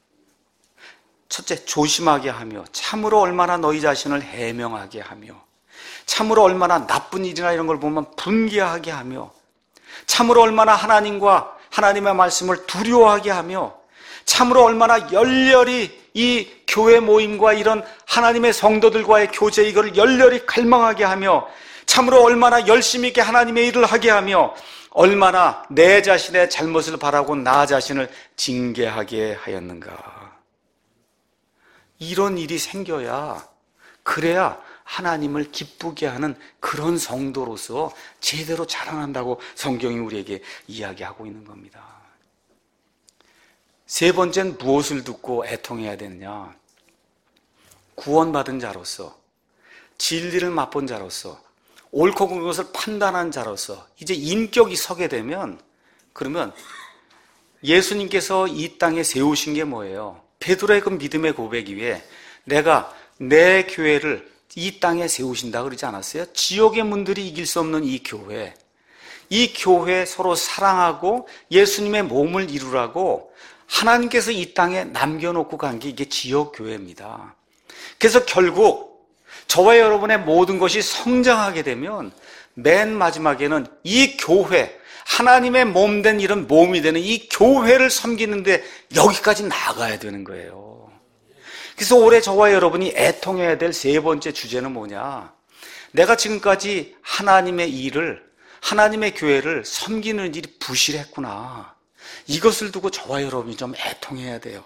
S1: 첫째, 조심하게 하며, 참으로 얼마나 너희 자신을 해명하게 하며, 참으로 얼마나 나쁜 일이나 이런 걸 보면 분개하게 하며, 참으로 얼마나 하나님과 하나님의 말씀을 두려워하게 하며, 참으로 얼마나 열렬히 이 교회 모임과 이런 하나님의 성도들과의 교제, 이거를 열렬히 갈망하게 하며, 참으로 얼마나 열심히 있게 하나님의 일을 하게 하며, 얼마나 내 자신의 잘못을 바라고 나 자신을 징계하게 하였는가. 이런 일이 생겨야, 그래야 하나님을 기쁘게 하는 그런 성도로서 제대로 자라난다고 성경이 우리에게 이야기하고 있는 겁니다. 세 번째는 무엇을 듣고 애통해야 되느냐? 구원받은 자로서, 진리를 맛본 자로서, 옳고 그른 것을 판단한 자로서 이제 인격이 서게 되면, 그러면 예수님께서 이 땅에 세우신 게 뭐예요? 베드로의 그 믿음의 고백 위에 내가 내 교회를 이 땅에 세우신다 그러지 않았어요? 지옥의 문들이 이길 수 없는 이 교회 서로 사랑하고 예수님의 몸을 이루라고 하나님께서 이 땅에 남겨놓고 간 게 이게 지역교회입니다. 그래서 결국 저와 여러분의 모든 것이 성장하게 되면 맨 마지막에는 이 교회, 하나님의 몸 된 이런 몸이 되는 이 교회를 섬기는데 여기까지 나아가야 되는 거예요. 그래서 올해 저와 여러분이 애통해야 될 세 번째 주제는 뭐냐? 내가 지금까지 하나님의 일을, 하나님의 교회를 섬기는 일이 부실했구나. 이것을 두고 저와 여러분이 좀 애통해야 돼요.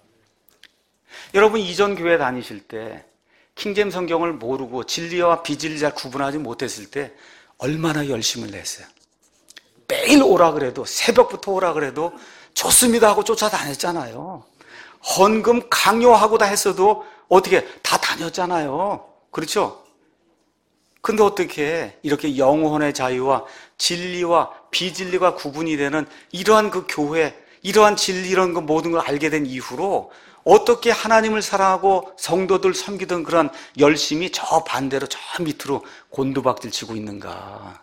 S1: 여러분, 이전 교회 다니실 때 킹제임스 성경을 모르고 진리와 비진리 잘 구분하지 못했을 때 얼마나 열심을 냈어요. 매일 오라 그래도, 새벽부터 오라 그래도 좋습니다 하고 쫓아다녔잖아요. 헌금 강요하고 다 했어도 어떻게 다 다녔잖아요. 그렇죠? 근데 어떻게 이렇게 영혼의 자유와 진리와 비진리가 구분이 되는 이러한 그 교회, 이러한 진리, 이런 거 모든 걸 알게 된 이후로 어떻게 하나님을 사랑하고 성도들 섬기던 그런 열심이 저 반대로 저 밑으로 곤두박질 치고 있는가.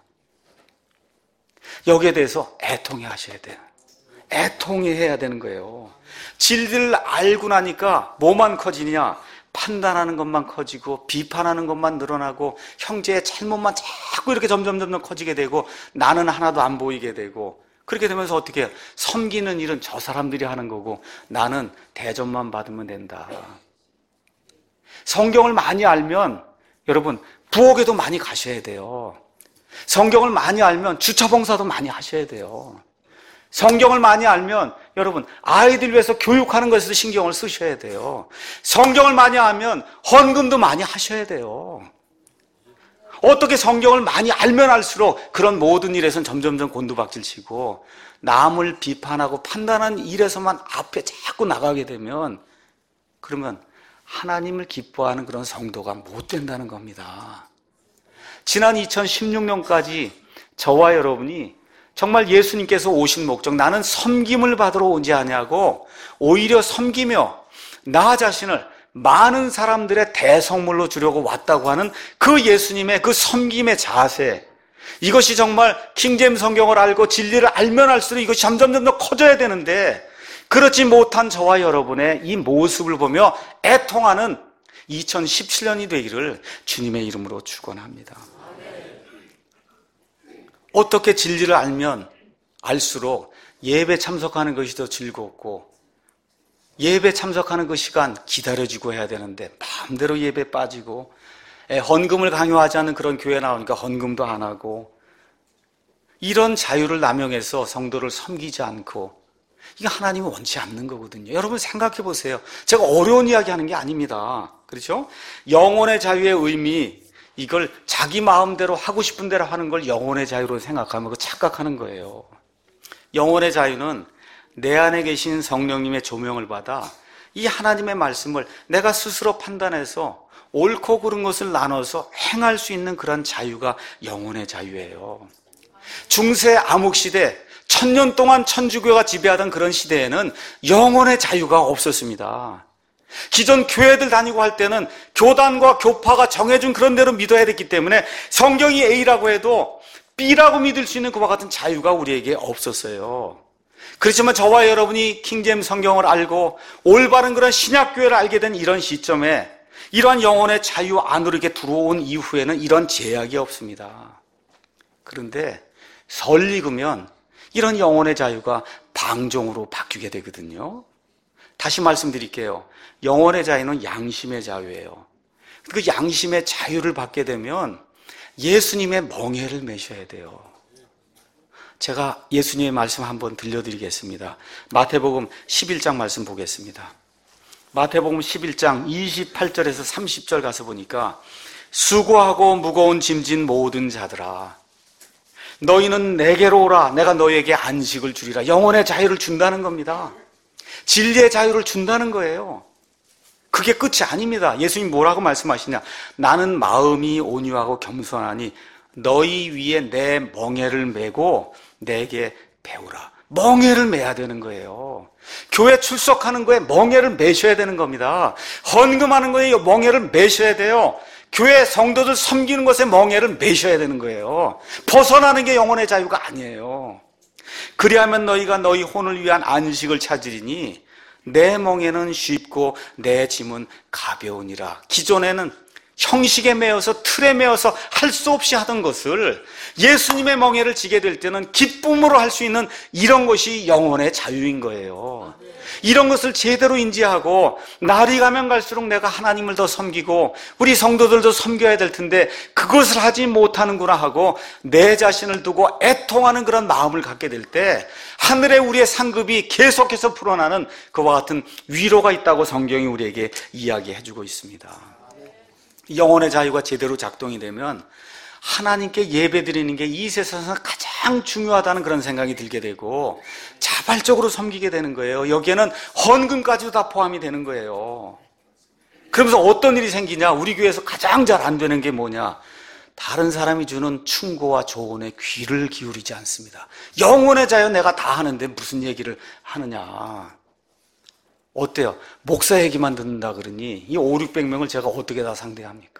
S1: 여기에 대해서 애통해 하셔야 돼요. 애통해 해야 되는 거예요. 진리를 알고 나니까 뭐만 커지냐? 판단하는 것만 커지고 비판하는 것만 늘어나고 형제의 잘못만 자꾸 이렇게 점점 커지게 되고 나는 하나도 안 보이게 되고, 그렇게 되면서 어떻게 해요? 섬기는 일은 저 사람들이 하는 거고 나는 대접만 받으면 된다. 성경을 많이 알면 여러분 부엌에도 많이 가셔야 돼요. 성경을 많이 알면 주차봉사도 많이 하셔야 돼요. 성경을 많이 알면 여러분 아이들 위해서 교육하는 것에도 신경을 쓰셔야 돼요. 성경을 많이 알면 헌금도 많이 하셔야 돼요. 어떻게 성경을 많이 알면 알수록 그런 모든 일에선 점점 곤두박질 치고 남을 비판하고 판단하는 일에서만 앞에 자꾸 나가게 되면 그러면 하나님을 기뻐하는 그런 성도가 못 된다는 겁니다. 지난 2016년까지 저와 여러분이 정말 예수님께서 오신 목적, 나는 섬김을 받으러 오지 아니하고 오히려 섬기며 나 자신을 많은 사람들의 대성물로 주려고 왔다고 하는 그 예수님의 그 섬김의 자세, 이것이 정말 킹제임스 성경을 알고 진리를 알면 알수록 이것이 점점 더 커져야 되는데, 그렇지 못한 저와 여러분의 이 모습을 보며 애통하는 2017년이 되기를 주님의 이름으로 축원합니다. 어떻게 진리를 알면 알수록 예배 참석하는 것이 더 즐겁고, 예배 참석하는 그 시간 기다려지고 해야 되는데 마음대로 예배 빠지고, 헌금을 강요하지 않는 그런 교회 나오니까 헌금도 안 하고, 이런 자유를 남용해서 성도를 섬기지 않고, 이게 하나님이 원치 않는 거거든요. 여러분 생각해 보세요. 제가 어려운 이야기 하는 게 아닙니다. 그렇죠? 영혼의 자유의 의미, 이걸 자기 마음대로 하고 싶은 대로 하는 걸 영혼의 자유로 생각하면 착각하는 거예요. 영혼의 자유는 내 안에 계신 성령님의 조명을 받아 이 하나님의 말씀을 내가 스스로 판단해서 옳고 그른 것을 나눠서 행할 수 있는 그런 자유가 영혼의 자유예요. 중세 암흑시대, 1000년 동안 천주교가 지배하던 그런 시대에는 영혼의 자유가 없었습니다. 기존 교회들 다니고 할 때는 교단과 교파가 정해준 그런 대로 믿어야 됐기 때문에 성경이 A라고 해도 B라고 믿을 수 있는 그와 같은 자유가 우리에게 없었어요. 그렇지만 저와 여러분이 킹제임스 성경을 알고 올바른 그런 신약교회를 알게 된 이런 시점에 이러한 영혼의 자유 안으로 이렇게 들어온 이후에는 이런 제약이 없습니다. 그런데 설 익으면 이런 영혼의 자유가 방종으로 바뀌게 되거든요. 다시 말씀드릴게요. 영혼의 자유는 양심의 자유예요. 그 양심의 자유를 받게 되면 예수님의 멍에를 매셔야 돼요. 제가 예수님의 말씀 한번 들려드리겠습니다. 마태복음 11장 말씀 보겠습니다. 마태복음 11장 28절에서 30절 가서 보니까, 수고하고 무거운 짐진 모든 자들아, 너희는 내게로 오라. 내가 너희에게 안식을 주리라. 영혼의 자유를 준다는 겁니다. 진리의 자유를 준다는 거예요. 그게 끝이 아닙니다. 예수님 뭐라고 말씀하시냐? 나는 마음이 온유하고 겸손하니 너희 위에 내 멍에를 메고 내게 배우라. 멍에를 메야 되는 거예요. 교회 출석하는 거에 멍에를 메셔야 되는 겁니다. 헌금하는 거에 멍에를 메셔야 돼요. 교회 성도들 섬기는 것에 멍에를 메셔야 되는 거예요. 벗어나는 게 영혼의 자유가 아니에요. 그리하면 너희가 너희 혼을 위한 안식을 찾으리니 내 멍에는 쉽고 내 짐은 가벼우니라. 기존에는 형식에 매여서 틀에 매여서 할 수 없이 하던 것을 예수님의 멍에를 지게 될 때는 기쁨으로 할 수 있는 이런 것이 영혼의 자유인 거예요. 이런 것을 제대로 인지하고 날이 가면 갈수록 내가 하나님을 더 섬기고 우리 성도들도 섬겨야 될 텐데 그것을 하지 못하는구나 하고 내 자신을 두고 애통하는 그런 마음을 갖게 될 때 하늘에 우리의 상급이 계속해서 풀어나는 그와 같은 위로가 있다고 성경이 우리에게 이야기해주고 있습니다. 영혼의 자유가 제대로 작동이 되면 하나님께 예배드리는 게 이 세상에서 가장 중요하다는 그런 생각이 들게 되고 자발적으로 섬기게 되는 거예요. 여기에는 헌금까지도 다 포함이 되는 거예요. 그러면서 어떤 일이 생기냐? 우리 교회에서 가장 잘 안 되는 게 뭐냐? 다른 사람이 주는 충고와 조언에 귀를 기울이지 않습니다. 영혼의 자유 내가 다 하는데 무슨 얘기를 하느냐? 어때요? 목사 얘기만 듣는다 그러니 이 500~600명을 제가 어떻게 다 상대합니까?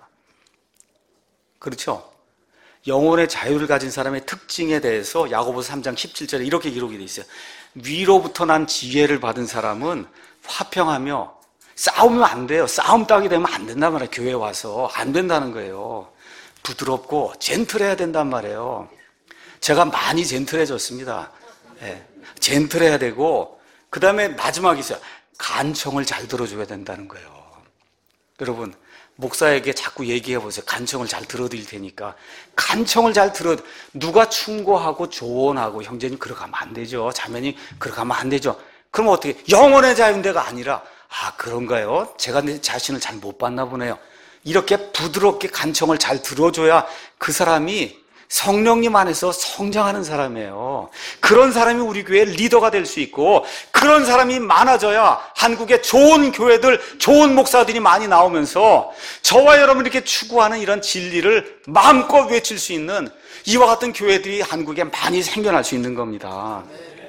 S1: 그렇죠? 영혼의 자유를 가진 사람의 특징에 대해서 야고보서 3장 17절에 이렇게 기록이 되어 있어요. 위로부터 난 지혜를 받은 사람은 화평하며 싸우면 안 돼요. 싸움 따게 되면 안 된단 말이에요. 교회에 와서 안 된다는 거예요. 부드럽고 젠틀해야 된단 말이에요. 제가 많이 젠틀해졌습니다. 네. 젠틀해야 되고 그 다음에 마지막에 있어요. 간청을 잘 들어줘야 된다는 거예요. 여러분 목사에게 자꾸 얘기해 보세요. 간청을 잘 들어드릴 테니까. 간청을 잘 누가 충고하고 조언하고 형제님 그렇게 하면 안 되죠. 자매님 그렇게 하면 안 되죠. 그럼 어떻게? 영혼의 자유인데가 아니라 아 그런가요? 제가 내 자신을 잘 못 봤나 보네요. 이렇게 부드럽게 간청을 잘 들어줘야 그 사람이 성령님 안에서 성장하는 사람이에요. 그런 사람이 우리 교회의 리더가 될 수 있고, 그런 사람이 많아져야 한국에 좋은 교회들, 좋은 목사들이 많이 나오면서 저와 여러분이 이렇게 추구하는 이런 진리를 마음껏 외칠 수 있는 이와 같은 교회들이 한국에 많이 생겨날 수 있는 겁니다.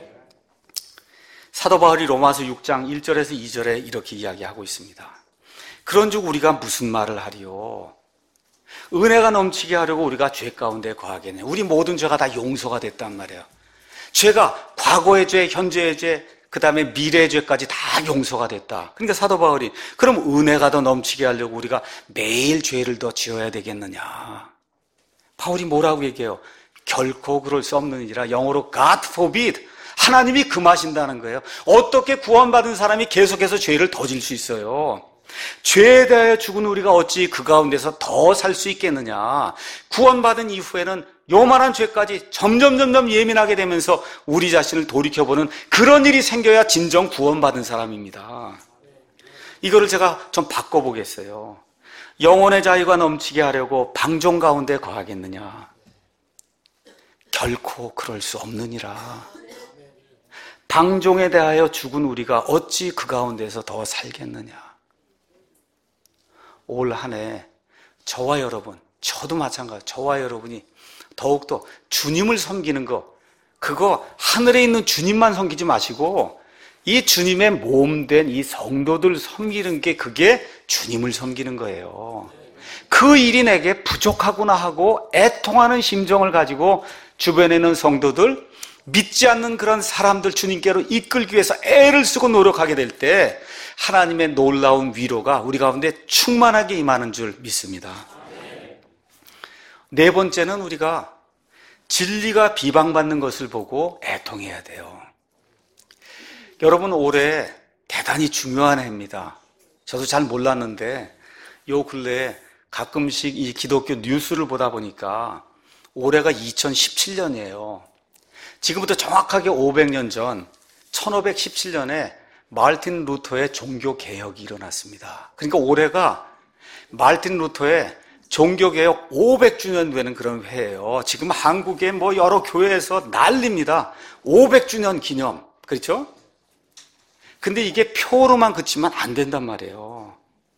S1: 사도 바울이 로마서 6장 1절에서 2절에 이렇게 이야기하고 있습니다. 그런즉 우리가 무슨 말을 하리요? 은혜가 넘치게 하려고 우리가 죄 가운데 거하겠네. 우리 모든 죄가 다 용서가 됐단 말이에요. 죄가 과거의 죄, 현재의 죄, 그 다음에 미래의 죄까지 다 용서가 됐다. 그러니까 사도 바울이 그럼 은혜가 더 넘치게 하려고 우리가 매일 죄를 더 지어야 되겠느냐. 바울이 뭐라고 얘기해요? 결코 그럴 수 없느니라. 영어로 God forbid. 하나님이 금하신다는 거예요. 어떻게 구원받은 사람이 계속해서 죄를 더 질 수 있어요? 죄에 대하여 죽은 우리가 어찌 그 가운데서 더 살 수 있겠느냐. 구원받은 이후에는 요만한 죄까지 점점 예민하게 되면서 우리 자신을 돌이켜보는 그런 일이 생겨야 진정 구원받은 사람입니다. 이거를 제가 좀 바꿔보겠어요. 영혼의 자유가 넘치게 하려고 방종 가운데 거하겠느냐. 결코 그럴 수 없느니라. 방종에 대하여 죽은 우리가 어찌 그 가운데서 더 살겠느냐. 올 한 해 저와 여러분, 저도 마찬가지, 저와 여러분이 더욱더 주님을 섬기는 거, 그거 하늘에 있는 주님만 섬기지 마시고 이 주님의 몸된 이 성도들 섬기는 게 그게 주님을 섬기는 거예요. 그 일이 내게 부족하구나 하고 애통하는 심정을 가지고 주변에 있는 성도들, 믿지 않는 그런 사람들 주님께로 이끌기 위해서 애를 쓰고 노력하게 될 때 하나님의 놀라운 위로가 우리 가운데 충만하게 임하는 줄 믿습니다. 네 번째는 우리가 진리가 비방받는 것을 보고 애통해야 돼요. 여러분, 올해 대단히 중요한 해입니다. 저도 잘 몰랐는데 요 근래에 가끔씩 이 기독교 뉴스를 보다 보니까 올해가 2017년이에요. 지금부터 정확하게 500년 전 1517년에 마르틴 루터의 종교개혁이 일어났습니다. 그러니까 올해가 마르틴 루터의 종교개혁 500주년 되는 그런 해예요. 지금 한국의 뭐 여러 교회에서 난립니다. 500주년 기념. 그렇죠? 근데 이게 표로만 그치면 안 된단 말이에요.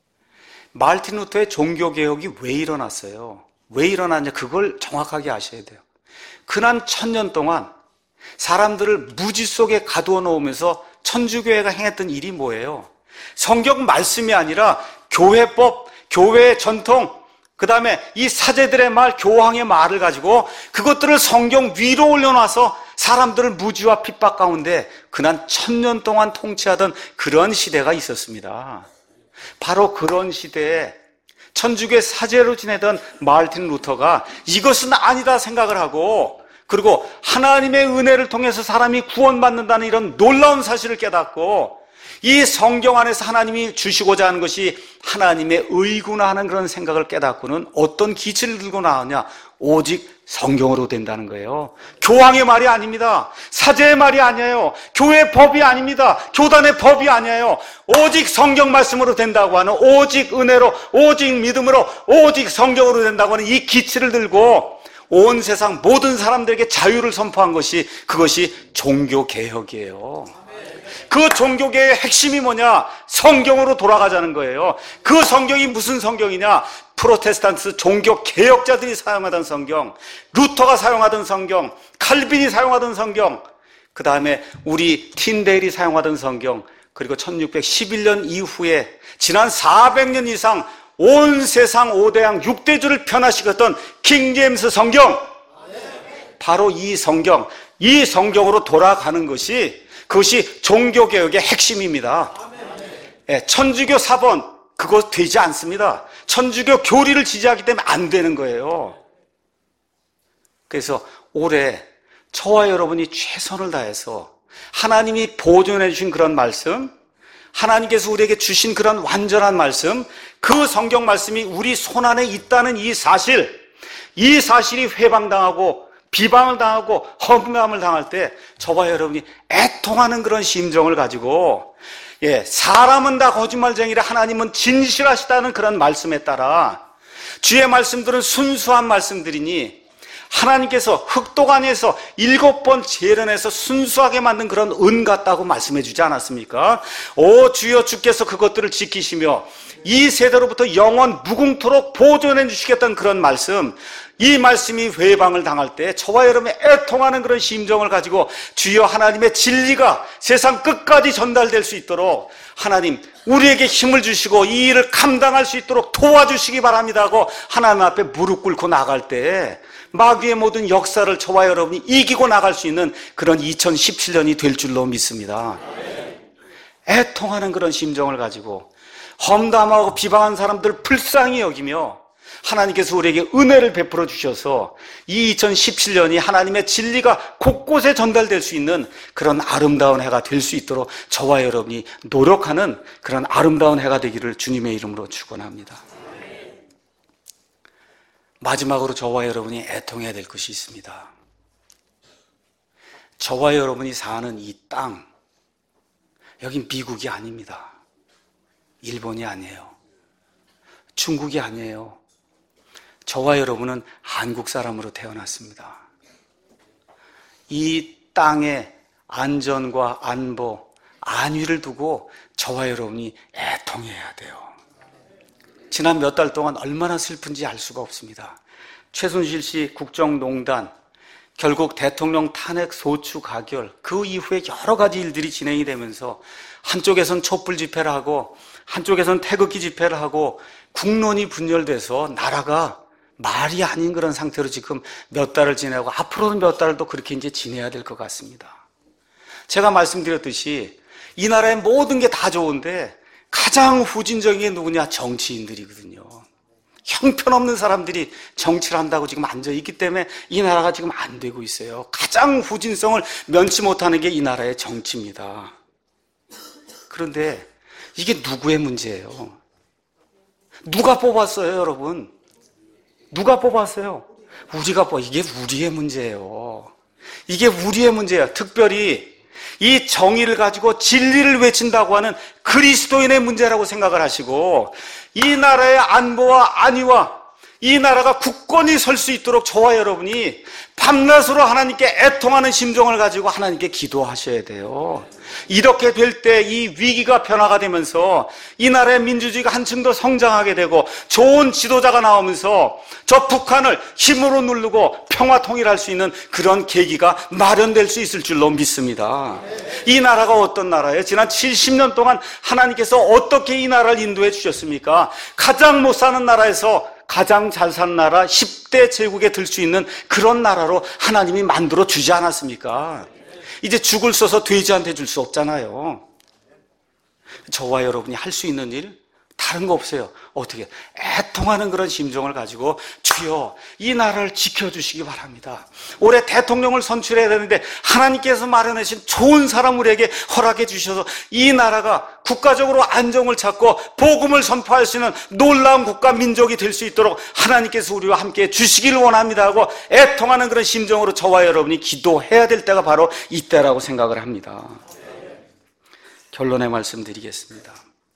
S1: 마르틴 루터의 종교개혁이 왜 일어났어요? 왜 일어났냐? 그걸 정확하게 아셔야 돼요. 그난 1000년 동안 사람들을 무지 속에 가두어 놓으면서 천주교회가 행했던 일이 뭐예요? 성경 말씀이 아니라 교회법, 교회의 전통, 그 다음에 이 사제들의 말, 교황의 말을 가지고 그것들을 성경 위로 올려놔서 사람들을 무지와 핍박 가운데 그난 1000년 동안 통치하던 그런 시대가 있었습니다. 바로 그런 시대에 천주교의 사제로 지내던 마르틴 루터가 이것은 아니다 생각을 하고, 그리고 하나님의 은혜를 통해서 사람이 구원받는다는 이런 놀라운 사실을 깨닫고 이 성경 안에서 하나님이 주시고자 하는 것이 하나님의 의구나 하는 그런 생각을 깨닫고는 어떤 기치를 들고 나오냐? 오직 성경으로 된다는 거예요. 교황의 말이 아닙니다. 사제의 말이 아니에요. 교회 법이 아닙니다. 교단의 법이 아니에요. 오직 성경 말씀으로 된다고 하는, 오직 은혜로, 오직 믿음으로, 오직 성경으로 된다고 하는 이 기치를 들고 온 세상 모든 사람들에게 자유를 선포한 것이, 그것이 종교개혁이에요. 그 종교개혁의 핵심이 뭐냐? 성경으로 돌아가자는 거예요. 그 성경이 무슨 성경이냐? 프로테스탄트 종교개혁자들이 사용하던 성경, 루터가 사용하던 성경, 칼빈이 사용하던 성경, 그 다음에 우리 틴데일이 사용하던 성경, 그리고 1611년 이후에 지난 400년 이상 온 세상 5대양 6대주를 변화시켰던 킹제임스 성경, 바로 이 성경, 이 성경으로 돌아가는 것이, 그것이 종교개혁의 핵심입니다. 천주교 사본, 그거 되지 않습니다. 천주교 교리를 지지하기 때문에 안 되는 거예요. 그래서 올해 저와 여러분이 최선을 다해서 하나님이 보존해 주신 그런 말씀, 하나님께서 우리에게 주신 그런 완전한 말씀, 그 성경 말씀이 우리 손안에 있다는 이 사실이 회방당하고 비방을 당하고 험담을 당할 때 저와 여러분이 애통하는 그런 심정을 가지고, 사람은 다 거짓말쟁이라 하나님은 진실하시다는 그런 말씀에 따라 주의 말씀들은 순수한 말씀들이니 하나님께서 흑독안에서 7번 재련해서 순수하게 만든 그런 은 같다고 말씀해 주지 않았습니까? 오 주여, 주께서 그것들을 지키시며 이 세대로부터 영원 무궁토록 보존해 주시겠다는 그런 말씀, 이 말씀이 회방을 당할 때 저와 여러분의 애통하는 그런 심정을 가지고 주여, 하나님의 진리가 세상 끝까지 전달될 수 있도록 하나님 우리에게 힘을 주시고 이 일을 감당할 수 있도록 도와주시기 바랍니다 하고 하나님 앞에 무릎 꿇고 나갈 때 마귀의 모든 역사를 저와 여러분이 이기고 나갈 수 있는 그런 2017년이 될 줄로 믿습니다. 애통하는 그런 심정을 가지고 험담하고 비방한 사람들을 불쌍히 여기며 하나님께서 우리에게 은혜를 베풀어 주셔서 이 2017년이 하나님의 진리가 곳곳에 전달될 수 있는 그런 아름다운 해가 될 수 있도록 저와 여러분이 노력하는 그런 아름다운 해가 되기를 주님의 이름으로 축원합니다. 마지막으로 저와 여러분이 애통해야 될 것이 있습니다. 저와 여러분이 사는 이 땅, 여긴 미국이 아닙니다. 일본이 아니에요. 중국이 아니에요. 저와 여러분은 한국 사람으로 태어났습니다. 이 땅의 안전과 안보, 안위를 두고 저와 여러분이 애통해야 돼요. 지난 몇 달 동안 얼마나 슬픈지 알 수가 없습니다. 최순실 씨 국정농단, 결국 대통령 탄핵 소추 가결, 그 이후에 여러 가지 일들이 진행이 되면서 한쪽에선 촛불 집회를 하고 한쪽에선 태극기 집회를 하고 국론이 분열돼서 나라가 말이 아닌 그런 상태로 지금 몇 달을 지내고 앞으로는 몇 달을 또 그렇게 이제 지내야 될 것 같습니다. 제가 말씀드렸듯이 이 나라의 모든 게 다 좋은데 가장 후진적인 게 누구냐? 정치인들이거든요. 형편없는 사람들이 정치를 한다고 지금 앉아있기 때문에 이 나라가 지금 안 되고 있어요. 가장 후진성을 면치 못하는 게 이 나라의 정치입니다. 그런데 이게 누구의 문제예요? 누가 뽑았어요, 여러분? 누가 뽑았어요? 우리가 이게 우리의 문제예요. 이게 우리의 문제예요. 특별히 이 정의를 가지고 진리를 외친다고 하는 그리스도인의 문제라고 생각을 하시고 이 나라의 안보와 안위와 이 나라가 굳건히 설 수 있도록 저와 여러분이 밤낮으로 하나님께 애통하는 심정을 가지고 하나님께 기도하셔야 돼요. 이렇게 될 때 이 위기가 변화가 되면서 이 나라의 민주주의가 한층 더 성장하게 되고 좋은 지도자가 나오면서 저 북한을 힘으로 누르고 평화 통일할 수 있는 그런 계기가 마련될 수 있을 줄로 믿습니다. 이 나라가 어떤 나라예요? 지난 70년 동안 하나님께서 어떻게 이 나라를 인도해 주셨습니까? 가장 못 사는 나라에서 가장 잘 사는 나라 10대 제국에 들 수 있는 그런 나라로 하나님이 만들어 주지 않았습니까? 이제 죽을 써서 돼지한테 줄 수 없잖아요. 저와 여러분이 할 수 있는 일 다른 거 없어요. 어떻게? 애통하는 그런 심정을 가지고 주여 이 나라를 지켜주시기 바랍니다. 올해 대통령을 선출해야 되는데 하나님께서 마련하신 좋은 사람 우리에게 허락해 주셔서 이 나라가 국가적으로 안정을 찾고 복음을 선포할 수 있는 놀라운 국가 민족이 될 수 있도록 하나님께서 우리와 함께 주시기를 원합니다 하고 애통하는 그런 심정으로 저와 여러분이 기도해야 될 때가 바로 이때라고 생각을 합니다. 결론의 말씀 드리겠습니다.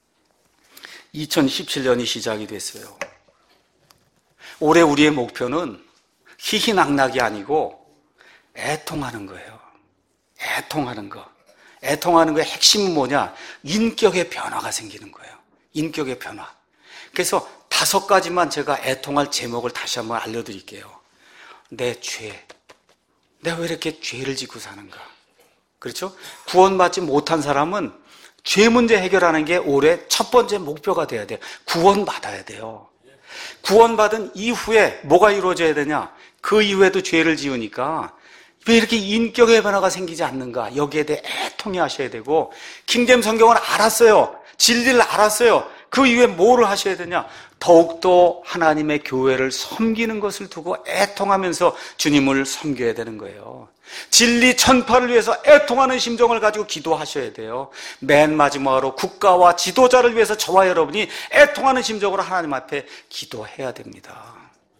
S1: 2017년이 시작이 됐어요. 올해 우리의 목표는 희희낙낙이 아니고 애통하는 거예요. 애통하는 거. 애통하는 거의 핵심은 뭐냐? 인격의 변화가 생기는 거예요. 인격의 변화. 그래서 5가지만 제가 애통할 제목을 다시 한번 알려드릴게요. 내 죄. 내가 왜 이렇게 죄를 짓고 사는가? 그렇죠? 구원받지 못한 사람은 죄 문제 해결하는 게 올해 첫 번째 목표가 돼야 돼요. 구원받아야 돼요. 구원받은 이후에 뭐가 이루어져야 되냐? 그 이후에도 죄를 지으니까 왜 이렇게 인격의 변화가 생기지 않는가? 여기에 대해 애통해 하셔야 되고 킹잼 성경을 알았어요. 진리를 알았어요. 그 이후에 뭐를 하셔야 되냐? 더욱더 하나님의 교회를 섬기는 것을 두고 애통하면서 주님을 섬겨야 되는 거예요. 진리 전파를 위해서 애통하는 심정을 가지고 기도하셔야 돼요. 맨 마지막으로 국가와 지도자를 위해서 저와 여러분이 애통하는 심정으로 하나님 앞에 기도해야 됩니다.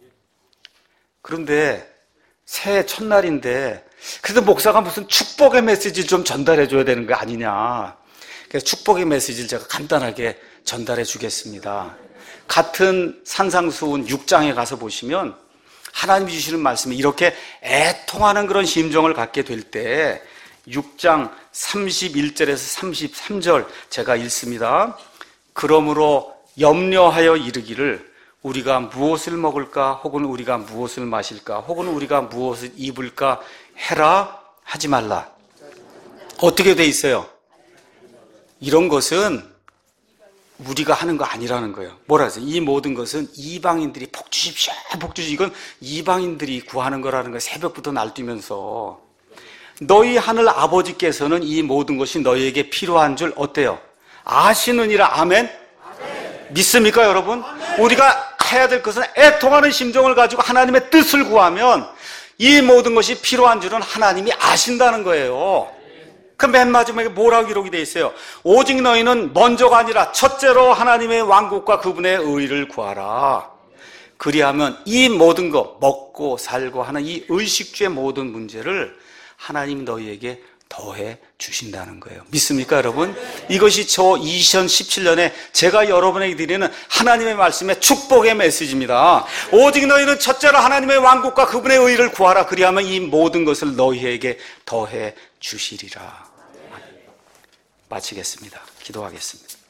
S1: 그런데 새해 첫날인데 그래도 목사가 무슨 축복의 메시지를 좀 전달해 줘야 되는 거 아니냐. 그래서 축복의 메시지를 제가 간단하게 전달해 주겠습니다. 같은 산상수훈 6장에 가서 보시면 하나님이 주시는 말씀에 이렇게 애통하는 그런 심정을 갖게 될 때 6장 31절에서 33절 제가 읽습니다. 그러므로 염려하여 이르기를 우리가 무엇을 먹을까 혹은 우리가 무엇을 마실까 혹은 우리가 무엇을 입을까 해라 하지 말라. 어떻게 돼 있어요? 이런 것은 우리가 하는 거 아니라는 거예요. 뭐라 하세요? 이 모든 것은 이방인들이 복 주십시오, 복 주십시오. 이건 이방인들이 구하는 거라는 거예요. 새벽부터 날뛰면서. 너희 하늘 아버지께서는 이 모든 것이 너희에게 필요한 줄 어때요? 아시느니라. 아멘? 믿습니까, 여러분? 우리가 해야 될 것은 애통하는 심정을 가지고 하나님의 뜻을 구하면 이 모든 것이 필요한 줄은 하나님이 아신다는 거예요. 그 맨 마지막에 뭐라고 기록이 되어 있어요? 오직 너희는 먼저가 아니라 첫째로 하나님의 왕국과 그분의 의를 구하라. 그리하면 이 모든 것, 먹고 살고 하는 이 의식주의 모든 문제를 하나님이 너희에게 더해 주신다는 거예요. 믿습니까, 여러분? 이것이 저 2017년에 제가 여러분에게 드리는 하나님의 말씀의 축복의 메시지입니다. 오직 너희는 첫째로 하나님의 왕국과 그분의 의를 구하라. 그리하면 이 모든 것을 너희에게 더해 주시리라. 마치겠습니다. 기도하겠습니다.